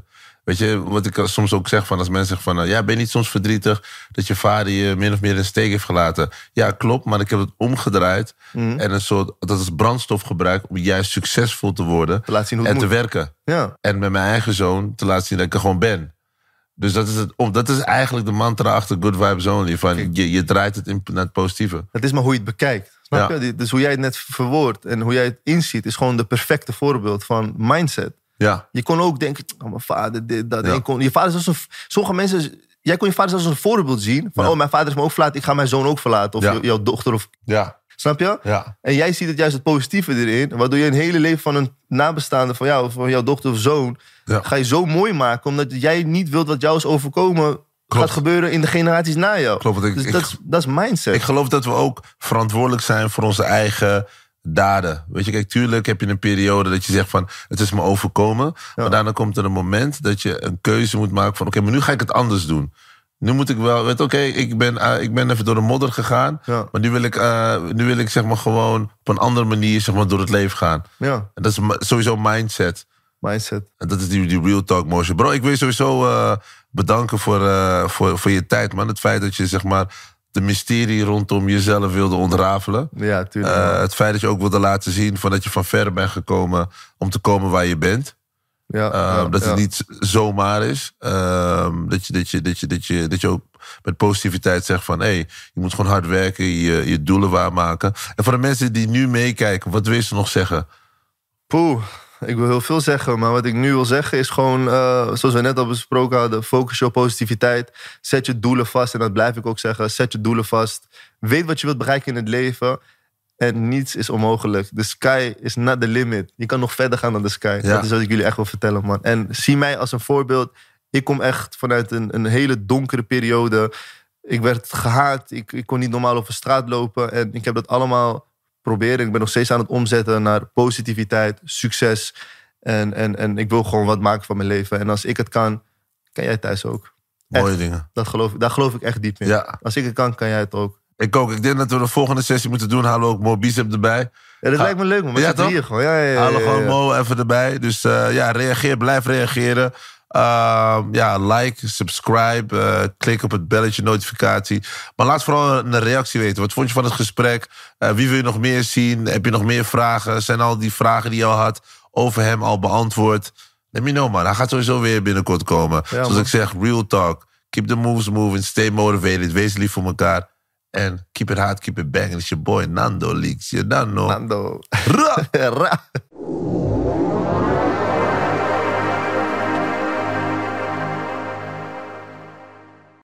Weet je, wat ik soms ook zeg van als mensen zeggen van... Uh, ja, ben je niet soms verdrietig dat je vader je min of meer in de steek heeft gelaten? Ja, klopt, maar ik heb het omgedraaid. Mm. En een soort, dat is brandstof gebruikt om juist succesvol te worden. Te laten zien hoe en het te moet. werken. Ja. En met mijn eigen zoon te laten zien dat ik er gewoon ben. Dus dat is, het, dat is eigenlijk de mantra achter Good Vibes Only. Van je, je draait het in, naar het positieve. Het is maar hoe je het bekijkt. Snap Ja. je? Dus hoe jij het net verwoordt en hoe jij het inziet... is gewoon de perfecte voorbeeld van mindset. Ja. Je kon ook denken, oh, mijn vader, dit, dat. Ja. En je, kon, je vader is als een... Sommige mensen... Jij kon je vader zelfs als een voorbeeld zien. Van, Ja. oh, mijn vader is me ook verlaten. Ik ga mijn zoon ook verlaten. Of Ja. jou- jouw dochter. Of, Ja. snap je? Ja. En jij ziet het juist het positieve erin. Waardoor je een hele leven van een nabestaande van jou... of van jouw dochter of zoon... Ja. ga je zo mooi maken. Omdat jij niet wilt wat jou is overkomen... gaat gebeuren in de generaties na jou. Klopt, want ik- dus ik- dat, is, dat is mindset. Ik geloof dat we ook verantwoordelijk zijn voor onze eigen daden. Weet je, kijk, tuurlijk heb je een periode dat je zegt van... het is me overkomen. Maar daarna komt er een moment dat je een keuze moet maken van... oké, maar nu ga ik het anders doen. Nu moet ik wel... Weet, oké, ik, ben, uh, ik ben even door de modder gegaan. Ja. Maar nu wil ik, uh, nu wil ik zeg maar gewoon op een andere manier zeg maar, door het leven gaan. Ja, En dat is ma- sowieso mindset. mindset. En dat is die, die real talk motion. Bro, ik wil je sowieso uh, bedanken voor, uh, voor, voor je tijd, man. Het feit dat je zeg maar de mysterie rondom jezelf wilde ontrafelen. Ja, tuurlijk. Uh, het feit dat je ook wilde laten zien van dat je van ver bent gekomen om te komen waar je bent. ja, Uh, ja, dat ja. het niet zomaar is. Uh, dat, je, dat, je, dat, je, dat, je, dat je ook met positiviteit zegt van... hé, hey, je moet gewoon hard werken, je, je doelen waarmaken. En voor de mensen die nu meekijken, wat wil je ze nog zeggen? Poeh, ik wil heel veel zeggen. Maar wat ik nu wil zeggen is gewoon... Uh, zoals we net al besproken hadden... focus je op positiviteit. Zet je doelen vast. En dat blijf ik ook zeggen. Zet je doelen vast. Weet wat je wilt bereiken in het leven. En niets is onmogelijk. The sky is not the limit. Je kan nog verder gaan dan de sky. Ja. Dat is wat ik jullie echt wil vertellen, man. En zie mij als een voorbeeld. Ik kom echt vanuit een, een hele donkere periode. Ik werd gehaat. Ik, ik kon niet normaal over straat lopen. En ik heb dat allemaal proberen. Ik ben nog steeds aan het omzetten naar positiviteit, succes. En, en, en ik wil gewoon wat maken van mijn leven. En als ik het kan, kan jij het thuis ook. Mooie Echt. dingen. Dat geloof, ik- daar geloof ik echt diep in. Ja. Als ik het kan, kan jij het ook. Ik ook. Ik denk dat we de volgende sessie moeten doen. Halen we ook Mo Bicep erbij. Ja, dat Ga- lijkt me leuk, man. We Ja, zitten toch? hier gewoon. Ja, ja, ja, Halen ja, gewoon ja. Mo even erbij. Dus uh, ja, reageer. Blijf reageren. Uh, ja, like, subscribe. Uh, klik op het belletje, notificatie. Maar laat vooral een reactie weten. Wat vond je van het gesprek? Uh, wie wil je nog meer zien? Heb je nog meer vragen? Zijn al die vragen die je al had over hem al beantwoord? Let me know, man. Hij gaat sowieso weer binnenkort komen. Ja, Zoals man. ik zeg, real talk. Keep the moves moving. Stay motivated. Wees lief voor elkaar. En keep it hard, keep it banging. It's your boy Nando Leaks. You don't know. Nando. Ra! Ra.